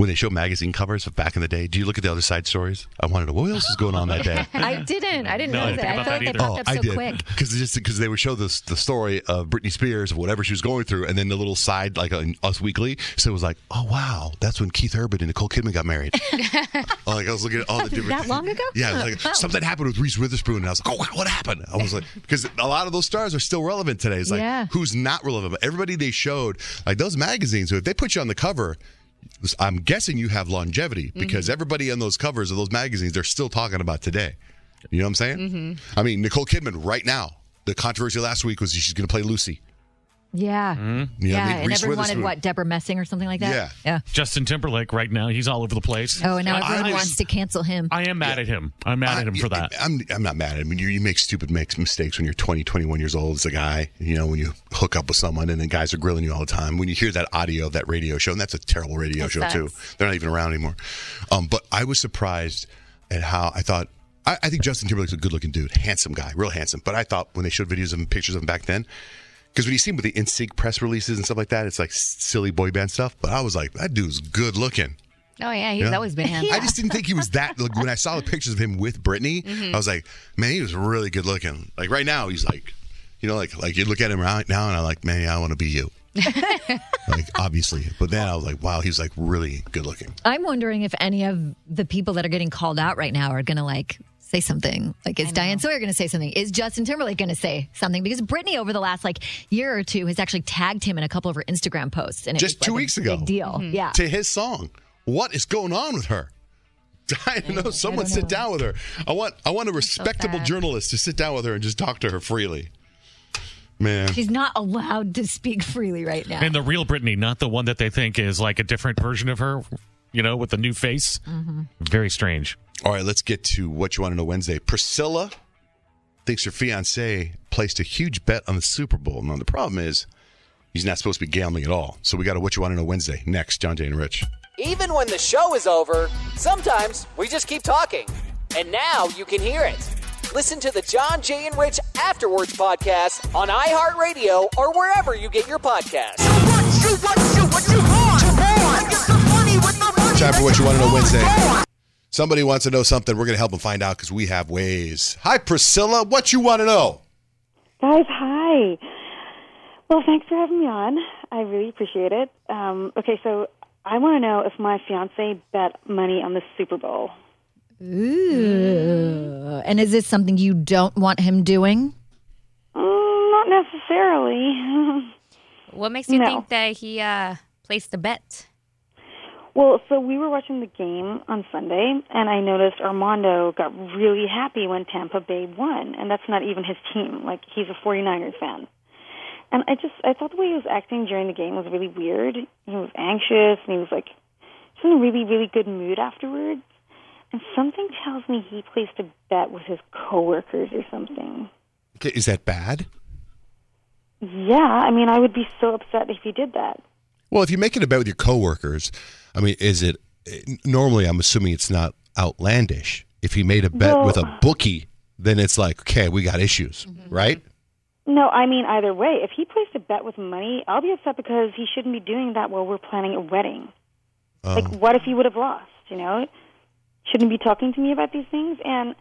when they show magazine covers of back in the day, do you look at the other side stories? I wanted to know what else was going on that day. I didn't. I didn't No, I know didn't that. think I about feel that like they either. popped up I so did quick. because just because they would show this the story of Britney Spears of whatever she was going through, and then the little side like on Us Weekly. So it was like, oh wow, that's when Keith Urban and Nicole Kidman got married. oh, like I was looking at all the different. That long ago? Yeah, it was like something happened with Reese Witherspoon, and I was like, oh, wow, what happened? I was like, because a lot of those stars are still relevant today. It's like, Yeah. who's not relevant? But everybody they showed, like those magazines, if they put you on the cover. I'm guessing you have longevity because Mm-hmm. everybody on those covers of those magazines they're still talking about today. You know what I'm saying? Mm-hmm. I mean, Nicole Kidman right now. The controversy last week was she's going to play Lucy. Yeah. You know what I Yeah. mean? And Reese everyone wanted Witherspoon. what? Deborah Messing or something like that? Yeah. Yeah. Justin Timberlake right now, he's all over the place. Oh, and now I- everyone I- wants to cancel him. I am mad at him. I'm mad at him for that. I'm I'm not mad at him. You, you make stupid makes mistakes when you're twenty, twenty-one years old as a guy. You know, when you hook up with someone and then guys are grilling you all the time. When you hear that audio of that radio show, and that's a terrible radio It show sucks. too. They're not even around anymore. Um, but I was surprised at how I thought. I, I think Justin Timberlake's a good-looking dude, handsome guy, real handsome. But I thought when they showed videos of him, pictures of him back then. Because when you see him with the N Sync press releases and stuff like that, it's like silly boy band stuff. But I was like, that dude's good looking. Oh yeah, he's Yeah. always been handsome. I just didn't think he was that. Like, when I saw the pictures of him with Britney, Mhm. I was like, man, he was really good looking. Like right now, he's like, you know, like like you look at him right now, and I'm like, man, I want to be you. Like obviously, but then I was like, wow, he's like really good looking. I'm wondering if any of the people that are getting called out right now are going to like say something. Like, is Diane Sawyer going to say something? Is Justin Timberlake going to say something? Because Britney over the last like year or two has actually tagged him in a couple of her Instagram posts. And it Just was, two like, a weeks ago, big deal. Yeah. to his song. What is going on with her? I know. Someone sit down with her. I want I want a respectable sad. journalist to sit down with her and just talk to her freely. Man, She's not allowed to speak freely right now. And the real Britney, not the one that they think is like a different version of her, you know, with the new face. Mm-hmm. Very strange. All right, let's get to What You Want to Know Wednesday. Priscilla thinks her fiancé placed a huge bet on the Super Bowl. Now, the problem is he's not supposed to be gambling at all. So we got a What You Want to Know Wednesday. Next, John, Jay, and Rich. Even when the show is over, sometimes we just keep talking. And now you can hear it. Listen to the John, Jay, and Rich Afterwards podcast on iHeartRadio or wherever you get your podcasts. Time for What You Want to Know Wednesday. Somebody wants to know something. We're going to help them find out because we have ways. Hi, Priscilla. What you want to know? Guys, hi. Well, thanks for having me on. I really appreciate it. Um, okay, so I want to know if my fiance bet money on the Super Bowl. Ooh. And is this something you don't want him doing? Mm, not necessarily. What makes you No. think that he uh, placed a bet? Well, so we were watching the game on Sunday, and I noticed Armando got really happy when Tampa Bay won, and that's not even his team. Like, he's a 49ers fan. And I just, I thought the way he was acting during the game was really weird. He was anxious, and he was, like, just in a really, really good mood afterwards. And something tells me he placed a bet with his coworkers or something. Okay, is that bad? Yeah, I mean, I would be so upset if he did that. Well, if you're making a bet with your coworkers, I mean, is it normally? I'm assuming it's not outlandish. If he made a bet Well- with a bookie, then it's like, okay, we got issues, right? No, I mean, either way, if he placed a bet with money, I'll be upset because he shouldn't be doing that while we're planning a wedding. Uh, Like, what if he would have lost, you know? Shouldn't he be talking to me about these things? And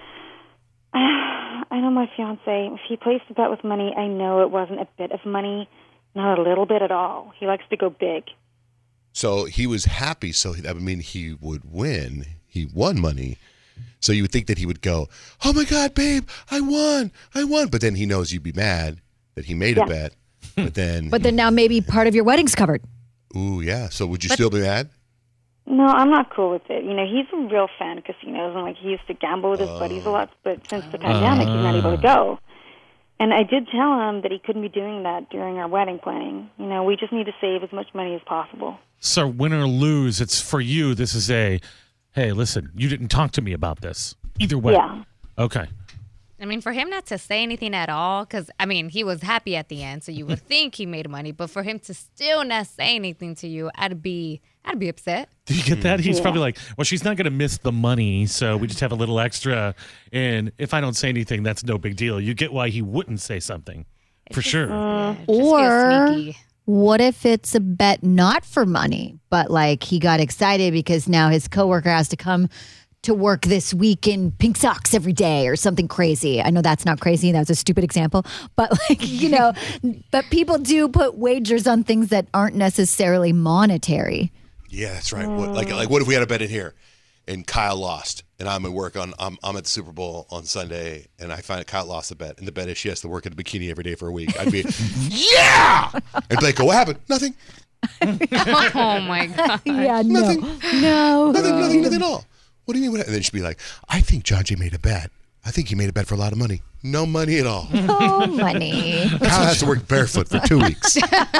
I know my fiance, if he placed a bet with money, I know it wasn't a bit of money, not a little bit at all. He likes to go big. so he was happy. So that would mean he would win. He won money. So you would think that he would go, "Oh my God, babe, I won, I won!" But then he knows you'd be mad that he made Yeah. a bet. But then, But then now maybe part of your wedding's covered. ooh, yeah. So would you But- still be mad? No, I'm not cool with it. You know, he's a real fan of casinos, and, like, he used to gamble with his buddies a lot, but since the pandemic, he's not able to go. And I did tell him that he couldn't be doing that during our wedding planning. You know, we just need to save as much money as possible. So win or lose, it's for you. This is a, hey, listen, you didn't talk to me about this. Either way. Yeah. Okay. I mean, for him not to say anything at all, because, I mean, he was happy at the end, so you would think he made money. But for him to still not say anything to you, I'd be, I'd be upset. Do you get that? He's Yeah. probably like, well, she's not going to miss the money, so we just have a little extra. And if I don't say anything, that's no big deal. You get why he wouldn't say something. For sure. Or sneaky. What if it's a bet not for money, but like he got excited because now his coworker has to come to work this week in pink socks every day or something crazy? I know that's not crazy. That was a stupid example. But like, you know, but people do put wagers on things that aren't necessarily monetary. Yeah, that's right. What, like, like what if we had a bet in here and Kyle lost and I'm at work on, I'm, I'm at the Super Bowl on Sunday and I find Kyle lost the bet and the bet is she has to work in a bikini every day for a week. I'd be, yeah! And Blake go, what happened? Nothing. Oh my God. Yeah, no. Nothing. No. Nothing, nothing, nothing at all. What do you mean? What? And then she'd be like, I think John Jay made a bet. I think he made a bet for a lot of money. No money at all. No money. Kyle has to work barefoot for two weeks.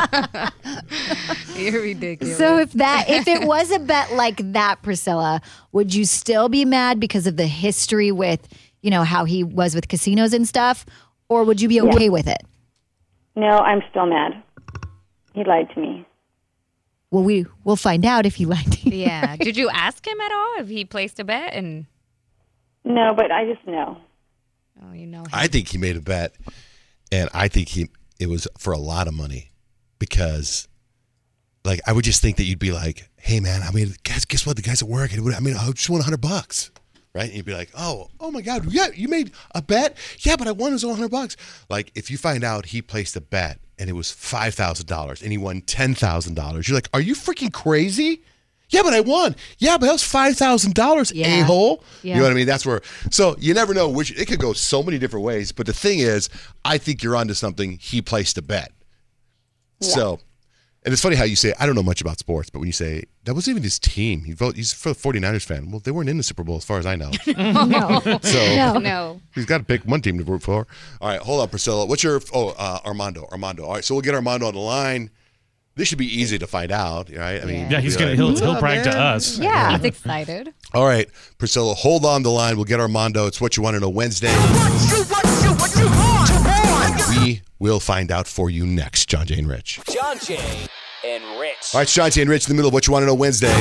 You're ridiculous. So if that if it was a bet like that, Priscilla, would you still be mad because of the history with, you know, how he was with casinos and stuff? Or would you be okay Yeah. with it? No, I'm still mad. He lied to me. Well, we we'll find out if he lied to you. Yeah. Did you ask him at all if he placed a bet? And No, but I just know. oh, you know. I think he made a bet, and I think he it was for a lot of money because, like, I would just think that you'd be like, hey, man, I mean, guys, guess what? The guys at work, I mean, I just won one hundred bucks. Right? And you'd be like, oh, oh my God, yeah, you made a bet? Yeah, but I won, it was one hundred bucks. Like, if you find out he placed a bet and it was five thousand dollars and he won ten thousand dollars, you're like, are you freaking crazy? Yeah, but I won. Yeah, but that was five thousand dollars, Yeah. a-hole. Yeah. You know what I mean? That's where, so you never know which, it could go so many different ways. But the thing is, I think you're onto something. He placed a bet. So, and it's funny how you say, I don't know much about sports, but when you say, that wasn't even his team. He vote, he's a forty-niners fan. Well, they weren't in the Super Bowl as far as I know. No. So, No. No. he's got to pick one team to root for. All right, hold on, Priscilla. What's your, oh, uh, Armando, Armando. All right, so we'll get Armando on the line. This should be easy to find out, right? I mean, Yeah, he's be gonna like, he'll he'll "Yeah, brag to man." us. Yeah. He's excited. All right, Priscilla, hold on the line. We'll get Armando. It's What You Want to Know Wednesday. We will find out for you next, John Jay and Rich. John Jay and Rich. All right, it's John Jay and Rich in the middle of What You Want to Know Wednesday.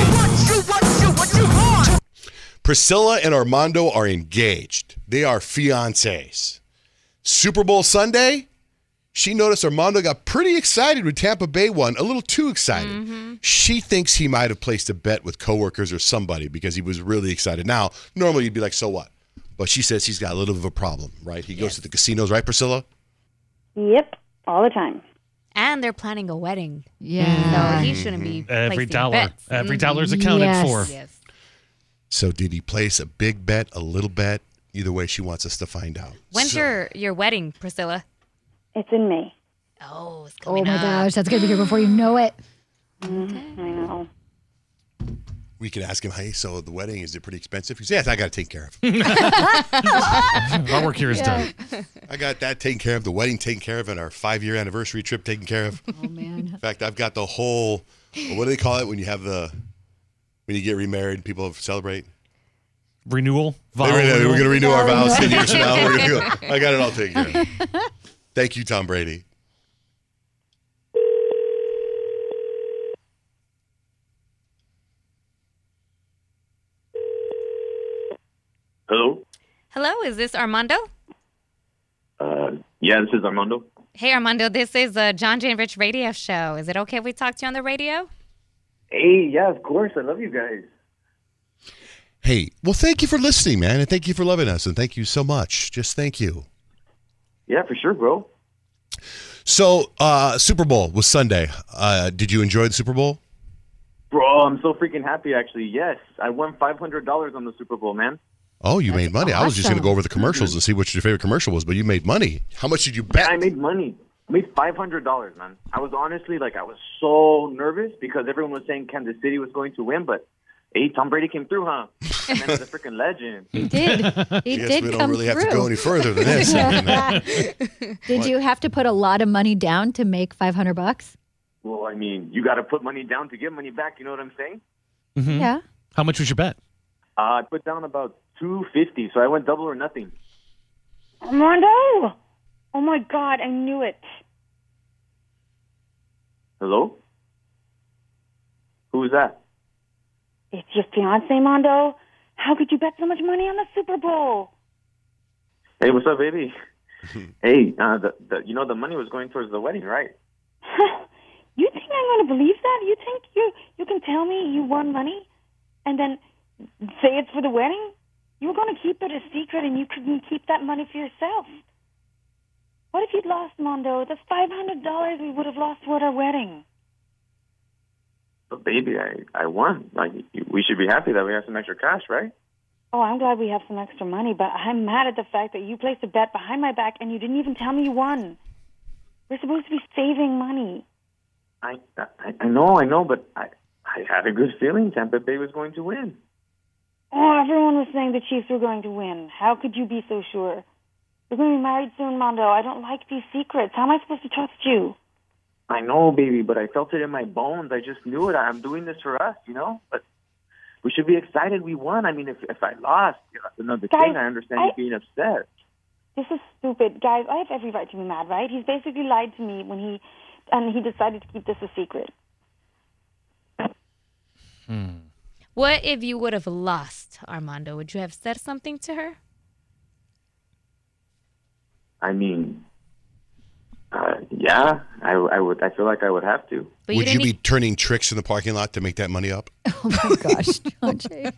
Priscilla and Armando are engaged. They are fiancés. Super Bowl Sunday, she noticed Armando got pretty excited when Tampa Bay won, a little too excited. Mm-hmm. She thinks he might have placed a bet with coworkers or somebody because he was really excited. Now, normally you'd be like, so what? But she says he's got a little bit of a problem, right? He goes to the casinos, right, Priscilla? Yep, all the time. And they're planning a wedding. Yeah. So he shouldn't be Every placing dollar, bets. every Mhm. dollar's accounted Yes. for. Yes. So did he place a big bet, a little bet? Either way, she wants us to find out. When's So- your, your wedding, Priscilla? It's in May. Oh, it's Oh coming my up. gosh, that's gonna be here before you know it. Mm-hmm. I know. We can ask him, hey, so the wedding, is it pretty expensive? He says, yes, I got to take care of. Our work here is done. I got that taken care of, the wedding taken care of, and our five-year anniversary trip taken care of. Oh man. In fact, I've got the whole, what do they call it when you have the, when you get remarried, people celebrate? Renewal. They Vow re- We're renewal. going to renew our vows ten years from now. We're gonna go. I got it all taken care of. Thank you, Tom Brady. Hello? Hello, is this Armando? Uh, yeah, this is Armando. Hey, Armando, this is a John Jay and Rich radio show. Is it okay if we talk to you on the radio? Hey, yeah, of course. I love you guys. Hey, well, thank you for listening, man, and thank you for loving us, and thank you so much. Just thank you. Yeah, for sure, bro. So, uh, Super Bowl was Sunday. Uh, did you enjoy the Super Bowl? Bro, I'm so freaking happy, actually. Yes, I won five hundred dollars on the Super Bowl, man. Oh, you made money. I was just going to awesome. go over the commercials and see what your favorite commercial was, but you made money. How much did you bet? I made money. I made five hundred dollars, man. I was honestly, like, I was so nervous because everyone was saying Kansas City was going to win, but hey, Tom Brady came through, huh? And then he's a freaking legend. He did. He Guess did we don't come really have to through. go any further than this. Did you have to put a lot of money down to make five hundred bucks? Well, I mean, you got to put money down to get money back. You know what I'm saying? Mhm. Yeah. How much was your bet? Uh, I put down about two fifty, so I went double or nothing. Armando! Oh my God, I knew it. Hello? Who is that? It's your fiance, Mondo. How could you bet so much money on the Super Bowl? Hey, what's up, baby? hey, uh, the, the, you know the money was going towards the wedding, right? You going to believe that? You think you you can tell me you won money and then say it's for the wedding? You were going to keep it a secret and you couldn't keep that money for yourself. What if you'd lost, Mondo? That's five hundred dollars we would have lost toward our wedding. But baby, I, I won. Like, we should be happy that we have some extra cash, right? Oh, I'm glad we have some extra money, but I'm mad at the fact that you placed a bet behind my back and you didn't even tell me you won. We're supposed to be saving money. I I, I know, I know, but I, I had a good feeling Tampa Bay was going to win. Oh, everyone was saying the Chiefs were going to win. How could you be so sure? We're going to be married soon, Mondo. I don't like these secrets. How am I supposed to trust you? I know, baby, but I felt it in my bones. I just knew it. I'm doing this for us, you know? But we should be excited we won. I mean, if if I lost, you know, that's another Guys, thing. I understand I- you being upset. This is stupid. Guys, I have every right to be mad, right? He's basically lied to me when he, and he decided to keep this a secret. What if you would have lost, Armando? Would you have said something to her? I mean, uh, yeah, I, I would. I feel like I would have to. But you Would you didn't be turning tricks in the parking lot to make that money up? Oh my gosh, John Jay.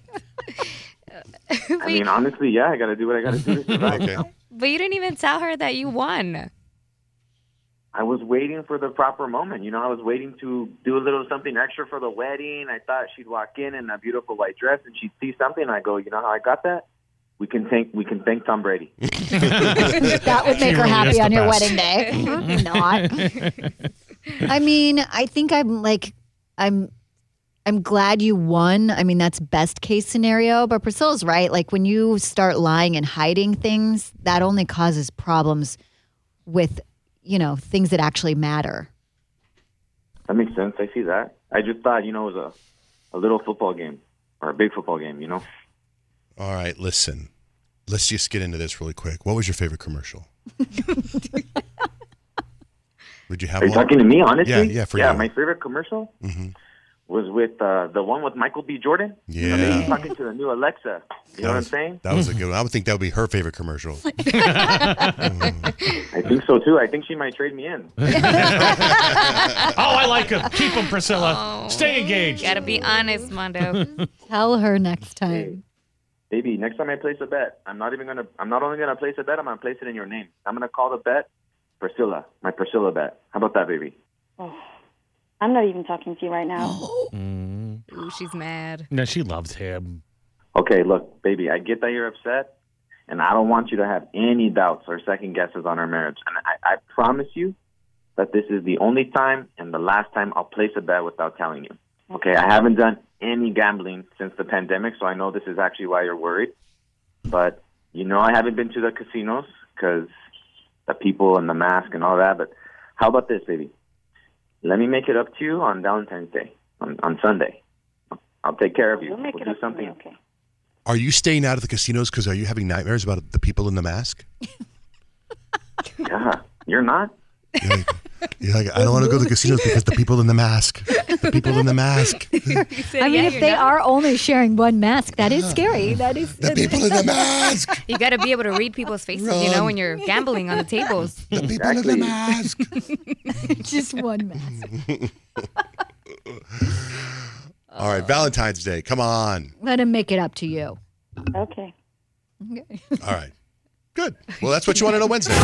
I mean, honestly, yeah, I got to do what I got to do to survive. Okay. But you didn't even tell her that you won. I was waiting for the proper moment. You know, I was waiting to do a little something extra for the wedding. I thought she'd walk in in a beautiful white dress and she'd see something. I go, you know how I got that? We can thank we can thank Tom Brady. That would make her really happy is the on your best. wedding day. Not. I mean, I think I'm like, I'm, I'm glad you won. I mean, that's best case scenario. But Priscilla's right. Like when you start lying and hiding things, that only causes problems with, you know, things that actually matter. That makes sense. I see that. I just thought, you know, it was a, a little football game or a big football game, you know? All right, listen. Let's just get into this really quick. What was your favorite commercial? Would you have Are you one? talking to me, honestly? Yeah, yeah, for yeah, you. my favorite commercial Mm-hmm. was with uh, the one with Michael B. Jordan. Yeah. You know, they were talking to the new Alexa. You know what I'm was, saying? That was a good one. I would think that would be her favorite commercial. I think so, too. I think she might trade me in. Oh, I like him. Keep him, Priscilla. Oh. Stay engaged. Gotta be honest, Mondo. Tell her next time. Baby, next time I place a bet, I'm not even gonna. I'm not only gonna place a bet. I'm gonna place it in your name. I'm gonna call the bet Priscilla. My Priscilla bet. How about that, baby? Oh, I'm not even talking to you right now. Ooh, she's mad. No, she loves him. Okay, look, baby. I get that you're upset, and I don't want you to have any doubts or second guesses on our marriage. And I, I promise you that this is the only time and the last time I'll place a bet without telling you. Okay, I haven't done any gambling since the pandemic, so I know this is actually why you're worried. But you know I haven't been to the casinos because the people and the mask and all that. But how about this, baby? Let me make it up to you on Valentine's Day, on, on Sunday. I'll take care of you. We'll make it do up to me, something. okay. Are you staying out of the casinos because are you having nightmares about the people in the mask? Yeah, you're not? You're like, you're like, I don't want to go to the casinos because the people in the mask. The people in the mask. I mean, if they are only sharing one mask, that is scary. That is The people in the mask. You gotta be able to read people's faces, you know, Run. when you're gambling on the tables. The people in the mask. Just one mask. All right, Valentine's Day. Come on. Let him make it up to you. Okay. Okay. All right. Good. Well, that's what you want to know Wednesday.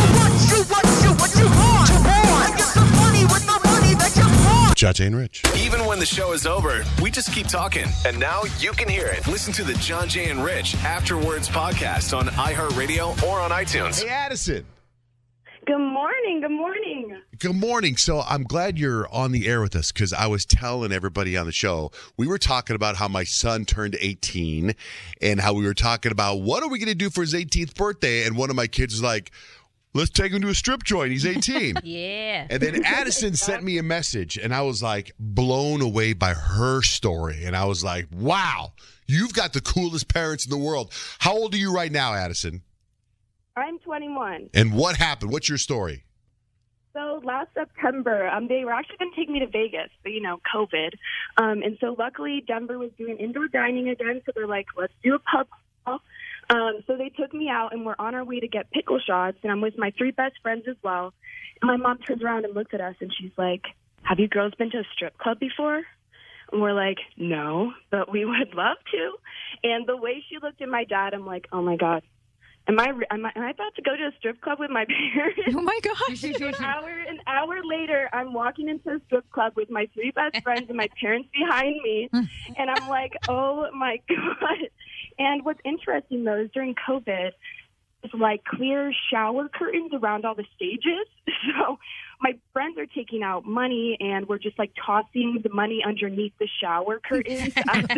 Judge and Rich. Even when the show is over, we just keep talking. And now you can hear it. Listen to the John Jay and Rich Afterwards podcast on iHeartRadio or on iTunes. Hey, Addison. Good morning. Good morning. Good morning. So I'm glad you're on the air with us because I was telling everybody on the show, we were talking about how my son turned eighteen and how we were talking about what are we going to do for his eighteenth birthday? And one of my kids was like, let's take him to a strip joint. He's eighteen. Yeah. And then Addison sent me a message and I was like blown away by her story. And I was like, wow, you've got the coolest parents in the world. How old are you right now, Addison? I'm twenty-one. And what happened? What's your story? So last September, um, they were actually going to take me to Vegas, but, you know, COVID. Um, and so luckily Denver was doing indoor dining again. So they're like, let's do a pub crawl. Um, so they took me out and we're on our way to get pickle shots. And I'm with my three best friends as well. And my mom turns around and looks at us and she's like, have you girls been to a strip club before? And we're like, no, but we would love to. And the way she looked at my dad, I'm like, oh, my God. Am I, am I am I about to go to a strip club with my parents? Oh, my gosh. an, hour, an hour later, I'm walking into a strip club with my three best friends and my parents behind me. And I'm like, oh, my God. And what's interesting, though, is during COVID, it's like clear shower curtains around all the stages. So my friends are taking out money, and we're just like tossing the money underneath the shower curtains.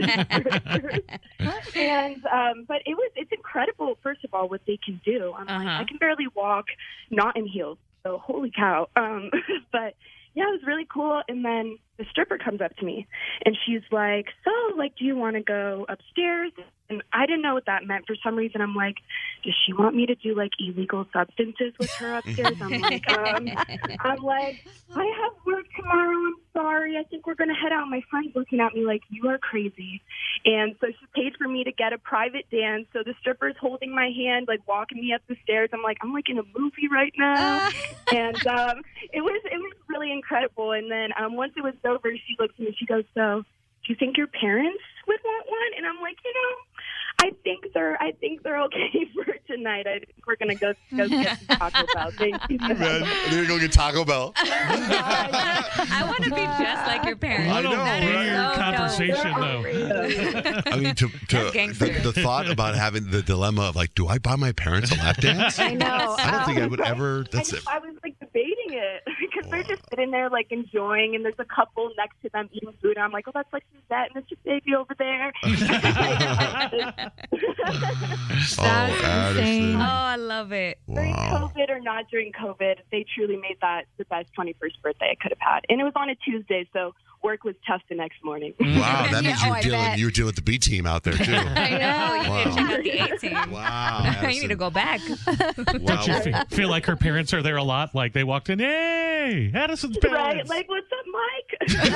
and um, but it was it's incredible. First of all, what they can do. I'm Uh-huh. like, I can barely walk, not in heels. So holy cow. Um, but yeah, it was really cool. And then the stripper comes up to me, and she's like, "So, like, do you want to go upstairs?" And I didn't know what that meant. For some reason, I'm like, does she want me to do, like, illegal substances with her upstairs? I'm like, um, I'm like, I have work tomorrow. I'm sorry. I think we're going to head out. My friend's looking at me like, you are crazy. And so she paid for me to get a private dance. So the stripper's holding my hand, like, walking me up the stairs. I'm like, I'm, like, in a movie right now. and um, it was it was really incredible. And then um, once it was over, she looks at me and she goes, so do you think your parents would want one? And I'm like, you know, I think they're I think they're okay for tonight. I think we're gonna go go get some Taco Bell. Thank you. Man, they're gonna go get Taco Bell. I want to be just like your parents. I know. That is Weird so conversation, dope. though. I mean, to, to That's gangster. the, the thought about having the dilemma of like, do I buy my parents a lap dance? I know. I don't think I would Um, ever. That's I, it. I was like debating it because they're just sitting there like enjoying, and there's a couple next to them eating food. And I'm like, oh, that's like Suzette and Mister Baby over there. Oh, Addison. Oh, I love it. During COVID or not during COVID, they truly made that the best twenty-first birthday I could have had. And it was on a Tuesday, so work was tough the next morning. Wow, that means Yeah, you're oh, I dealing bet. you're dealing with the B team out there too. I know. You Wow. need to check out the A team. Wow, you need to go back. Don't you feel, feel like her parents are there a lot? Like they walked in, hey, Addison's parents. Right? Like, what's up, Mike?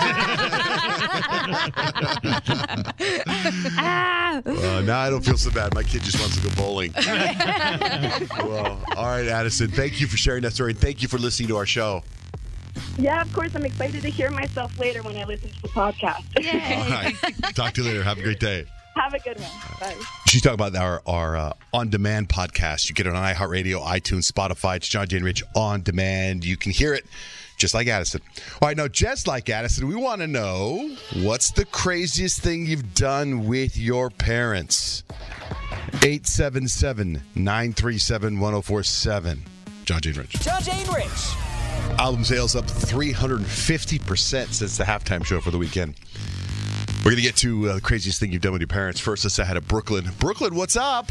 ah. Uh, now I don't feel so bad. My kid just wants to go bowling. Well, all right, Addison. Thank you for sharing that story. And thank you for listening to our show. Yeah, of course. I'm excited to hear myself later when I listen to the podcast. All right. Talk to you later. Have a great day. Have a good one. Bye. She's talking about our, our uh, on-demand podcast. You get it on iHeartRadio, iTunes, Spotify. It's John Jay and Rich on demand. You can hear it just like Addison. All right, now, just like Addison, we want to know what's the craziest thing you've done with your parents? eight seven seven, nine three seven, one oh four seven. John Jay and Rich. John Jay and Rich. Album sales up three hundred fifty percent since the halftime show for the weekend. We're going to get to uh, the craziest thing you've done with your parents. First, let's say hi to Brooklyn. Brooklyn, what's up?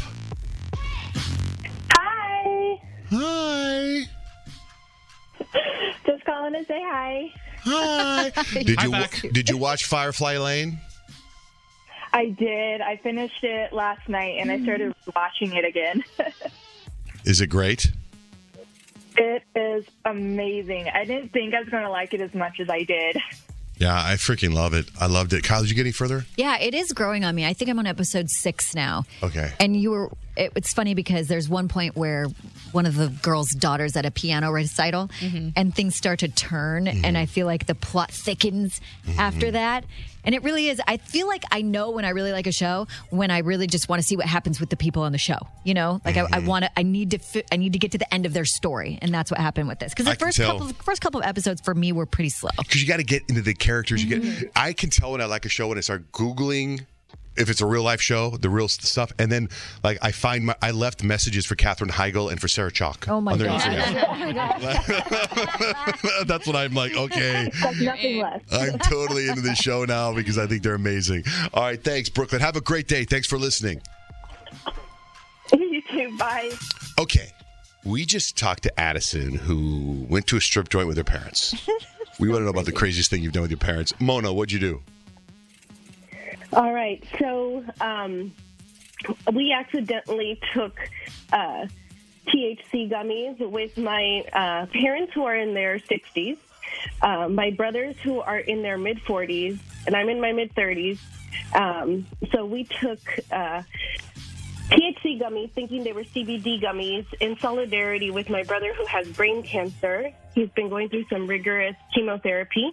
Hi. Hi. Just calling to say hi. Hi. Did you did you watch Firefly Lane? I did. I finished it last night, and I started watching it again. Is it great? It is amazing. I didn't think I was going to like it as much as I did. Yeah, I freaking love it. I loved it. Kyle, did you get any further? Yeah, it is growing on me. I think I'm on episode six now. Okay. And you were, it, it's funny because there's one point where one of the girls' daughters at a piano recital and things start to turn. And I feel like the plot thickens after that. And it really is. I feel like I know when I really like a show, when I really just want to see what happens with the people on the show. You know, like I, I want to, I need to, fi- I need to get to the end of their story. And that's what happened with this. Because the I can first tell. couple, first couple of episodes for me were pretty slow. Because you got to get into the characters. You get. I can tell when I like a show when I start Googling if it's a real life show, the real stuff, and then like I find my, I left messages for Katherine Heigl and for Sarah Chalk. Oh my on their God. Instagram. That's when I'm like, okay, There's nothing left. I'm totally into this show now because I think they're amazing. All right, thanks, Brooklyn. Have a great day. Thanks for listening. You too. Bye. Okay, we just talked to Addison, who went to a strip joint with her parents. We want to know about the craziest thing you've done with your parents. Mona, what'd you do? All right. So um, we accidentally took uh, T H C gummies with my uh, parents who are in their sixties, uh, my brothers who are in their mid-forties, and I'm in my mid-thirties. Um, so we took uh, T H C gummies thinking they were C B D gummies in solidarity with my brother who has brain cancer. He's been going through some rigorous chemotherapy.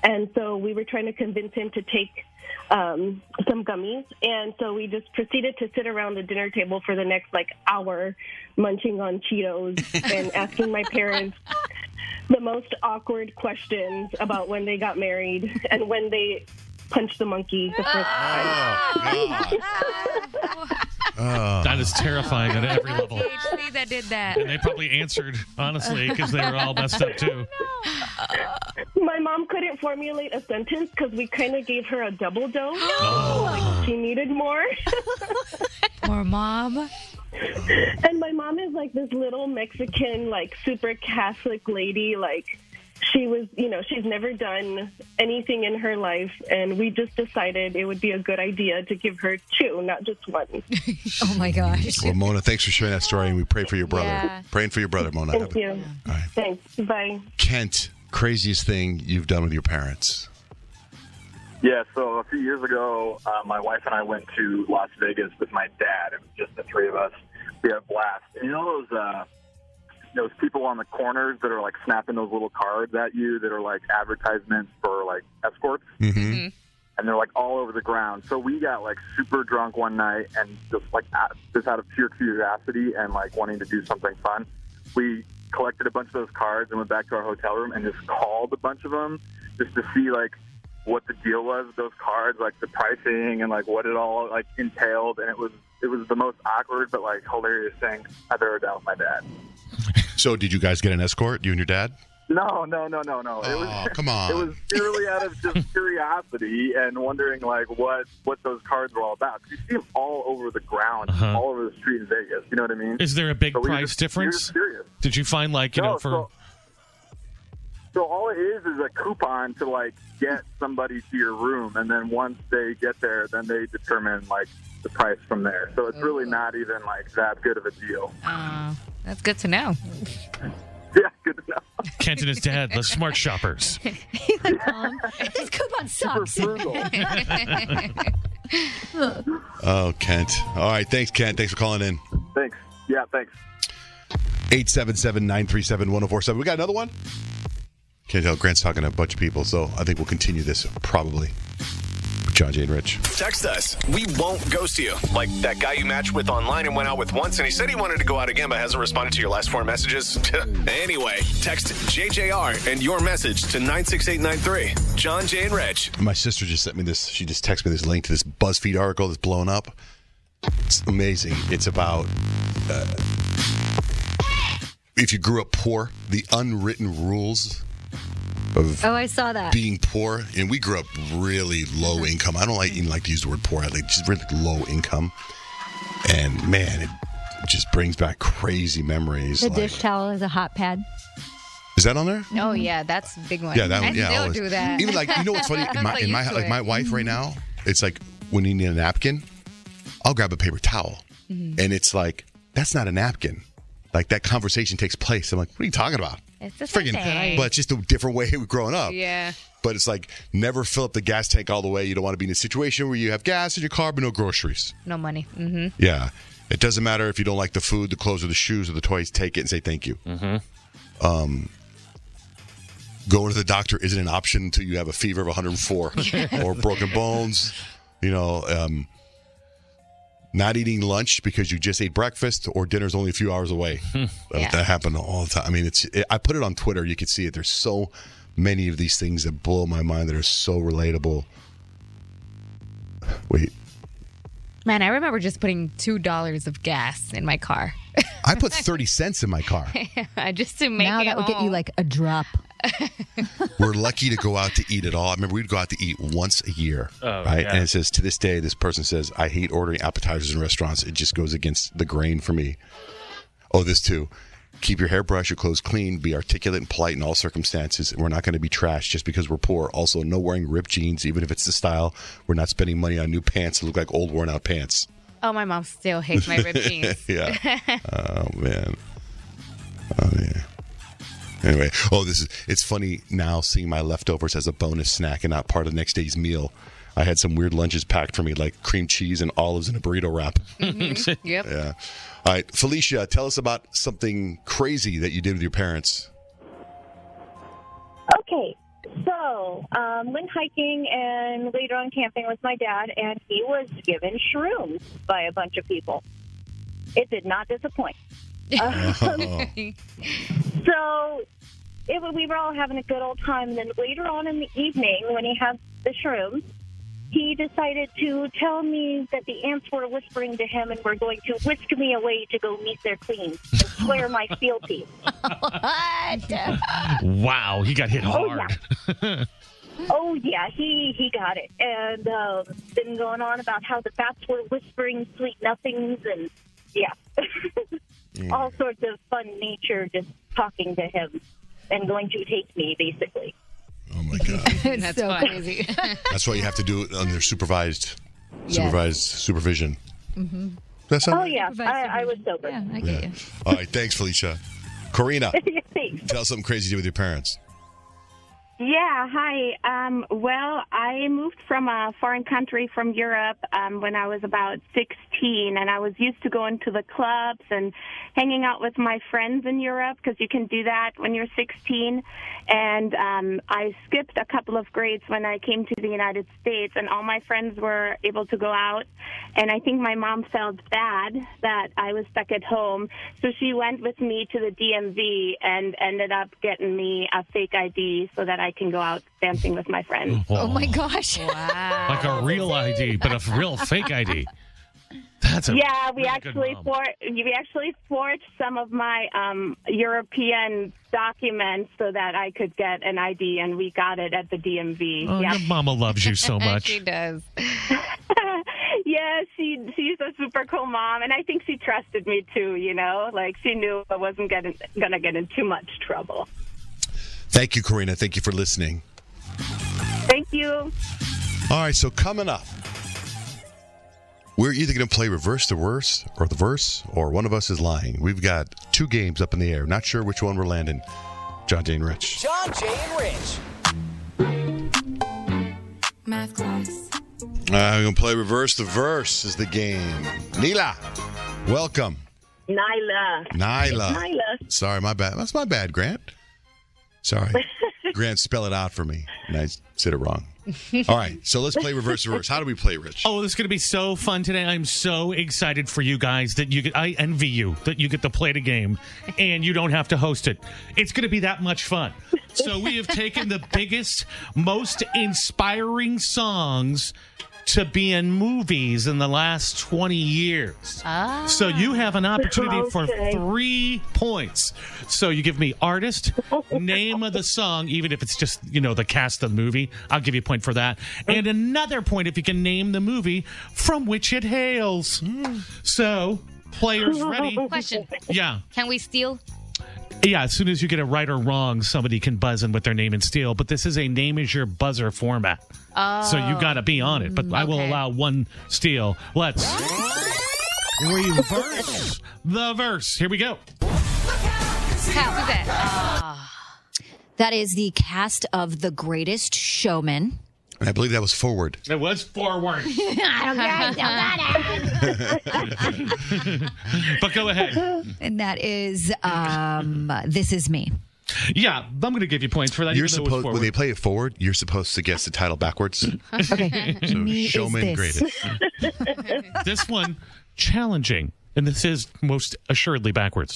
And so we were trying to convince him to take um, some gummies. And so we just proceeded to sit around the dinner table for the next, like, hour munching on Cheetos and asking my parents the most awkward questions about when they got married and when they punched the monkey the first time. Oh. That is terrifying at every level. T H C that did that. And they probably answered, honestly, because they were all messed up, too. My mom couldn't formulate a sentence because we kind of gave her a double dose. No. Like, she needed more. More mom. And my mom is like this little Mexican, like, super Catholic lady. Like, she was, you know, she's never done anything in her life. And we just decided it would be a good idea to give her two, not just one. Oh, my gosh. Well, Mona, thanks for sharing that story, and we pray for your brother. Yeah. Praying for your brother, Mona. Thank you. Thanks. Bye. Kent, craziest thing you've done with your parents? Yeah, so a few years ago, uh, my wife and I went to Las Vegas with my dad. It was just the three of us. We had a blast. And you know those uh, those people on the corners that are, like, snapping those little cards at you that are, like, advertisements for, like, escorts? Mm-hmm. And they're, like, all over the ground. So we got, like, super drunk one night and just, like, just out of pure curiosity and, like, wanting to do something fun, we collected a bunch of those cards and went back to our hotel room and just called a bunch of them just to see, like, what the deal was with those cards, like the pricing and, like, what it all, like, entailed. And it was it was the most awkward but, like, hilarious thing I've ever done with my dad. So did you guys get an escort, you and your dad? No, no, no, no, no. It was, Oh, come on. It was purely out of just curiosity and wondering, like, what, what those cards were all about. 'Cause you see them all over the ground, Uh-huh. all over the street in Vegas. You know what I mean? Is there a big So we were price just- we were difference? just curious. Did you find, like, you No, know, for... so- So all it is is a coupon to, like, get somebody to your room, and then once they get there, then they determine, like, the price from there. So it's really not even, like, that good of a deal. Uh, that's good to know. Yeah, good to know. Kent and his dad, the smart shoppers. He's like, Mom, this coupon sucks. Oh, Kent. All right, thanks, Kent. Thanks for calling in. Thanks. Yeah, thanks. eight seven seven, nine three seven, one oh four seven. We got another one? Can't tell. Grant's talking to a bunch of people, so I think we'll continue this probably with John, Jay, and Rich. Text us. We won't ghost you. Like that guy you matched with online and went out with once, and he said he wanted to go out again, but hasn't responded to your last four messages. Anyway, text J J R and your message to nine six eight nine three. John, Jay, and Rich. My sister just sent me this. She just texted me this link to this BuzzFeed article that's blown up. It's amazing. It's about uh, if you grew up poor, the unwritten rules of Oh, I saw that. being poor. And we grew up really low income. I don't like even like to use the word poor. I like just really low income. And man, it just brings back crazy memories. The like, dish towel is a hot pad. is that on there? Oh, yeah, that's a big one. Yeah, that I one. Yeah, still always. do that. Even like you know what's funny? In my, I'm so in my used to like it. my wife right now, it's like when you need a napkin, I'll grab a paper towel, Mhm. and it's like that's not a napkin. Like that conversation takes place. I'm like, what are you talking about? It's the Friggin', same thing. but it's just a different way of growing up. Yeah. But it's like never fill up the gas tank all the way. You don't want to be in a situation where you have gas in your car but no groceries. No money. Mm-hmm. Yeah. It doesn't matter if you don't like the food, the clothes, or the shoes, or the toys. Take it and say thank you. Mm-hmm. Um, going to the doctor isn't an option until you have a fever of one hundred four or broken bones. You know, um, not eating lunch because you just ate breakfast or dinner's only a few hours away. Yeah. That, that happened all the time. I mean, it's. It, I put it on Twitter. You can see it. There's so many of these things that blow my mind that are so relatable. Wait. Man, I remember just putting two dollars of gas in my car. I put thirty cents in my car. just to make Now it that will get you home. like a drop. We're lucky to go out to eat at all. I remember we'd go out to eat once a year, Oh, right? yeah. And it says to this day, this person says, I hate ordering appetizers in restaurants. It just goes against the grain for me. Oh, this too. Keep your hairbrush, your clothes clean, be articulate and polite in all circumstances. We're not going to be trashed just because we're poor. Also, no wearing ripped jeans, even if it's the style. We're not spending money on new pants that look like old worn out pants. Oh, my mom still hates my ripped jeans. Yeah. Oh, man. Oh, yeah. Anyway, oh, this is, it's funny now seeing my leftovers as a bonus snack and not part of the next day's meal. I had some weird lunches packed for me, like cream cheese and olives in a burrito wrap. Mhm. Yep. Yeah. All right, Felicia, tell us about something crazy that you did with your parents. Okay, So, um, went hiking and later on camping with my dad, and he was given shrooms by a bunch of people. It did not disappoint. Um, so, it, we were all having a good old time. And then later on in the evening, when he had the shrooms, he decided to tell me that the ants were whispering to him and were going to whisk me away to go meet their queens and swear my fealty. What? Wow, he got hit Oh, hard. yeah. Oh, yeah, he, he got it. And um, been going on about how the bats were whispering sweet nothings and, yeah, all sorts of fun nature just talking to him and going to take me, basically. Oh, my God. That's so crazy. That's why you have to do it under supervised, Yes. supervised supervision. Mm-hmm. That's Oh, yeah, I, I was sober. Yeah, I Yeah. All right, thanks, Felicia. Corina, Thanks. tell us something crazy you did with your parents. Yeah, hi. Um, well, I moved from a foreign country from Europe um, when I was about sixteen, and I was used to going to the clubs and hanging out with my friends in Europe because you can do that when you're sixteen. And um, I skipped a couple of grades when I came to the United States, and all my friends were able to go out. And I think my mom felt bad that I was stuck at home, so she went with me to the D M V and ended up getting me a fake I D so that I can go out dancing with my friends. Oh, my gosh. Wow. Like a real I D, but a real fake I D. That's a yeah, we really good actually mom. for, we actually forged some of my um, European documents so that I could get an I D, and we got it at the D M V. Oh, yeah. your mama loves you so much. She does. Yeah, she she's a super cool mom, and I think she trusted me too. You know, like she knew I wasn't getting gonna get in too much trouble. Thank you, Corina. Thank you for listening. Thank you. All right, so coming up, we're either going to play reverse the verse or the verse, or one of us is lying. We've got two games up in the air. Not sure which one we're landing. John, Jay, and Rich. John, Jay, and Rich. Math class. Uh, we're going to play reverse the verse is the game. Neela, welcome. Nyla. Nyla. Nyla. Sorry, my bad. That's my bad, Grant. Sorry. Grant, spell it out for me. And I said it wrong. All right, so let's play reverse reverse. How do we play, Rich? Oh, this is going to be so fun today. I'm so excited for you guys that you get, I envy you that you get to play the game and you don't have to host it. It's going to be that much fun. So we have taken the biggest, most inspiring songs to be in movies in the last twenty years. Ah. So you have an opportunity for Okay. three points. So you give me artist, name of the song, even if it's just, you know, the cast of the movie. I'll give you a point for that. And another point if you can name the movie from which it hails. So, players ready? Question. Yeah. Can we steal? Yeah, as soon as you get it right or wrong, somebody can buzz in with their name and steal. But this is a name is your buzzer format. Oh. So you got to be on it. But I will Okay. allow one steal. Let's reverse the verse. Here we go. Cal, who's that? Ah. That is the cast of The Greatest Showman. And I believe that was forward. It was forward. I don't get it. But go ahead. And that is um, This Is Me. Yeah, I'm going to give you points for that. You're even though it was supposed when forward. they play it forward, you're supposed to guess the title backwards. Okay. So Me is Showman this. Greatest. This one, challenging. And this is most assuredly backwards.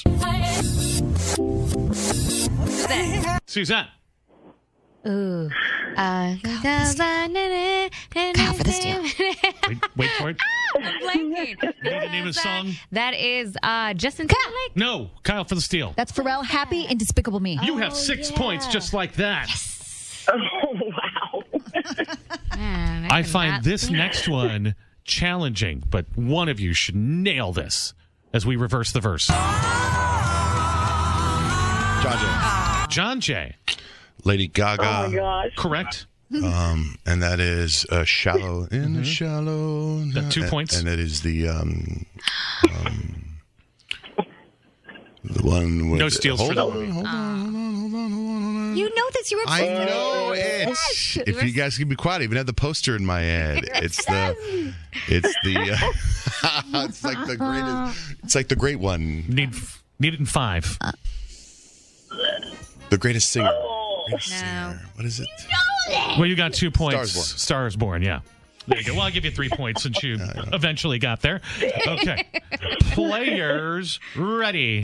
Suzanne. Ooh. Uh, Kyle for the steal. Wait, wait for it. Blanking. You know the name of the song? That is uh, Justin Timberlake. No, Kyle for the steal. That's Pharrell, Happy, and Despicable Me. You have six points just like that. Oh, wow. Man, I cannot- find this next one challenging, but one of you should nail this as we reverse the verse. John Jay. John Jay. Lady Gaga. Oh, my gosh. Correct. Um, and that is uh, Shallow in the Shallow. That two and- points. And that is the um, um the one with No steals hold for that on, one. hold on, hold on, hold on, hold on. You know this. You were I know it. If you guys can be quiet, I even have the poster in my head. It's the, it's the, uh, it's like the greatest. It's like the great one, Need need it in five. the greatest singer. No. What is it? Well, you got two points. Stars Born. Stars Born, yeah. There you go. Well, I'll give you three points since you eventually got there. Okay. Players ready.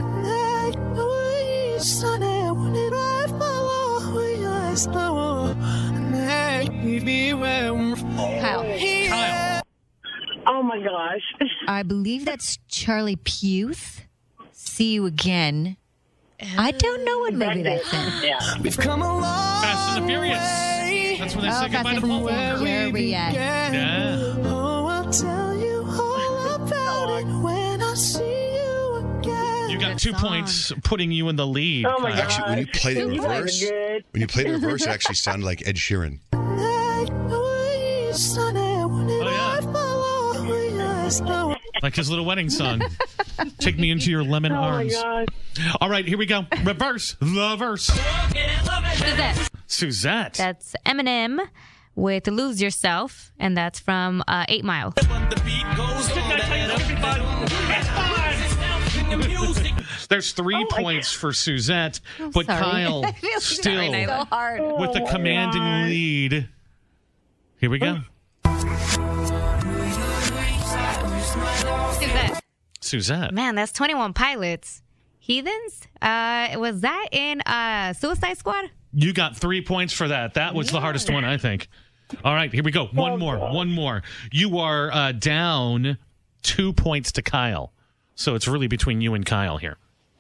Kyle. Kyle. Oh my gosh. I believe that's Charlie Puth. See you again. I don't know what movie that's in. Yeah. We've come a long Fast and the Furious. That's when they Oh, say goodbye to Fast and Paul Furious. Walker. Where are we at? Yeah. Oh, I'll tell you all about it when I see you again. You got two points, putting you in the lead. Oh, my Kyle. God. Actually, when you played it in You guys are reverse, good. when you played it in reverse, it actually sounded like Ed Sheeran. Oh, like his little wedding song. Take me into your lemon Oh my arms. gosh. All right, here we go. Reverse the verse. Suzette. Suzette. That's Eminem with Lose Yourself, and that's from uh, Eight Mile. There's three Oh, points for Suzette, but sorry. Kyle I feel still sorry, so hard. with the Oh, commanding God. lead. Here we go. Suzette. Suzette. Man, that's twenty-one Pilots. Heathens? Uh, was that in uh, Suicide Squad? You got three points for that. That was the hardest one, I think. All right, here we go. One more. One more. You are uh, down two points to Kyle. So it's really between you and Kyle here.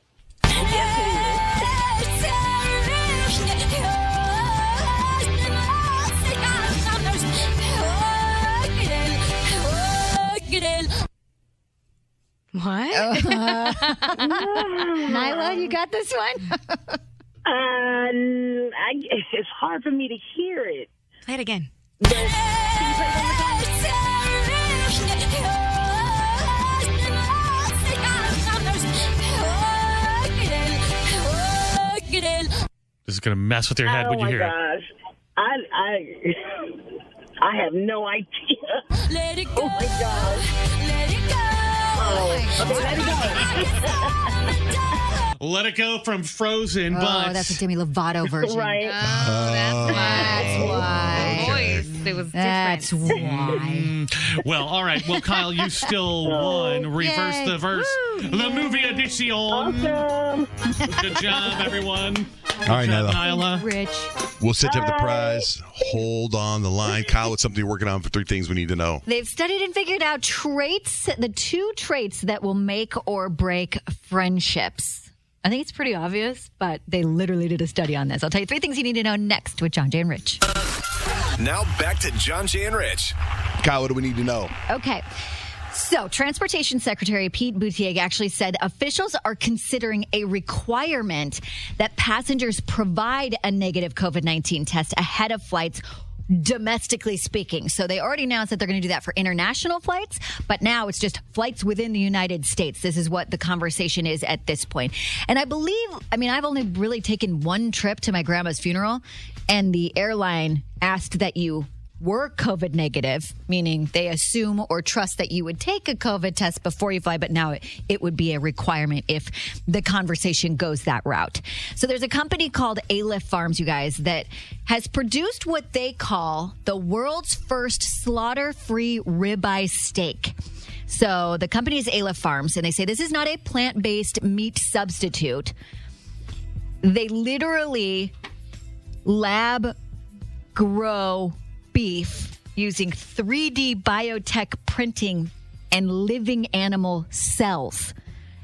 What? Uh, Nyla, you got this one? Uh, I, it's hard for me to hear it. Play it again. But, can you play it one more time? This is going to mess with your head oh when you my hear it. gosh. I, I, I have no idea. Let it go. Oh my gosh. Let it go. Oh, okay, let it go. Let It Go from Frozen, Oh, but that's a Demi Lovato version. Right. Oh, that's why. That's why. Voice. It was different. That's why. Mm, well, all right. Well, Kyle, you still won. Reverse Yay. the verse. Woo, the yay. movie edition. Awesome. Good job, everyone. Good All right, job, Nyla. Nyla. Rich. We'll set you up the prize. Hold on the line. Kyle, what's something you're working on for three things we need to know? They've studied and figured out traits, the two traits that will make or break friendships. I think it's pretty obvious, but they literally did a study on this. I'll tell you three things you need to know next with John Jay and Rich. Now back to John Jay and Rich. Kyle, what do we need to know? Okay. So, Transportation Secretary Pete Buttigieg actually said officials are considering a requirement that passengers provide a negative COVID nineteen test ahead of flights, domestically speaking. So they already announced that they're going to do that for international flights, but now it's just flights within the United States. This is what the conversation is at this point. And I believe, I mean, I've only really taken one trip to my grandma's funeral, and the airline asked that you were COVID negative, meaning they assume or trust that you would take a COVID test before you fly, but now it, it would be a requirement if the conversation goes that route. So there's a company called Aleph Farms, you guys, that has produced what they call the world's first slaughter-free ribeye steak. So the company is Aleph Farms, and they say this is not a plant-based meat substitute. They literally lab grow beef using three D biotech printing and living animal cells.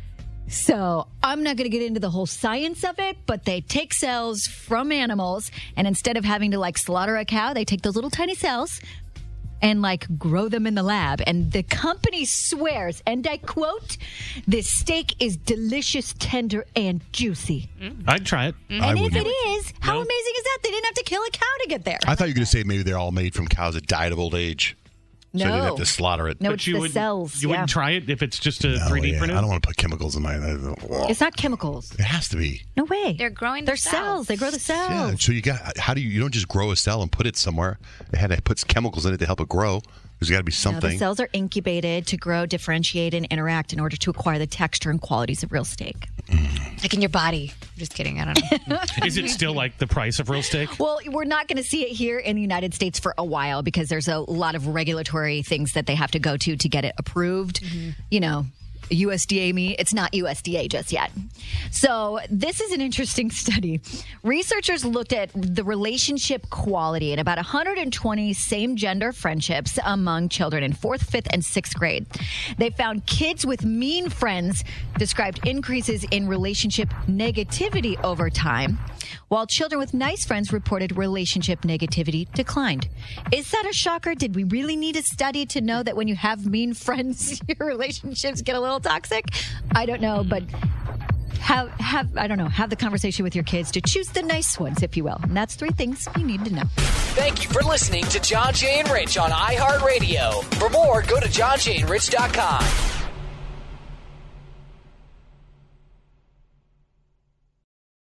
So I'm not going to get into the whole science of it, but they take cells from animals, and instead of having to like slaughter a cow, they take those little tiny cells and like grow them in the lab. And the company swears, and I quote, "This steak is delicious, tender, and juicy." I'd try it. I And if wouldn't. it is, how No. amazing is that? They didn't have to kill a cow to get there. I thought you were going to say maybe they're all made from cows that died of old age. So they didn't have No. to slaughter it. No, But it's you the would, cells. You yeah. wouldn't try it if it's just a No, three D yeah, printed? I don't want to put chemicals in my. It's not chemicals. It has to be. No way. They're growing They're the cells. cells. They grow the cells. Yeah. So you got. How do you? You don't just grow a cell and put it somewhere. They had to put chemicals in it to help it grow. There's got to be No, something. the cells are incubated to grow, differentiate, and interact in order to acquire the texture and qualities of real steak. Like in your body. Just kidding. I don't know. Is it still like the price of real steak? Well, we're not going to see it here in the United States for a while because there's a lot of regulatory things that they have to go to to get it approved. Mm-hmm. You know, U S D A meat. It's not U S D A just yet. So this is an interesting study. Researchers looked at the relationship quality in about one hundred twenty same-gender friendships among children in fourth, fifth, and sixth grade. They found kids with mean friends described increases in relationship negativity over time, while children with nice friends reported relationship negativity declined. Is that a shocker? Did we really need a study to know that when you have mean friends, your relationships get a little toxic? I don't know, but have, have I don't know, have the conversation with your kids to choose the nice ones, if you will. And that's three things you need to know. Thank you for listening to John Jay and Rich on iHeartRadio. For more, go to john jay and rich dot com.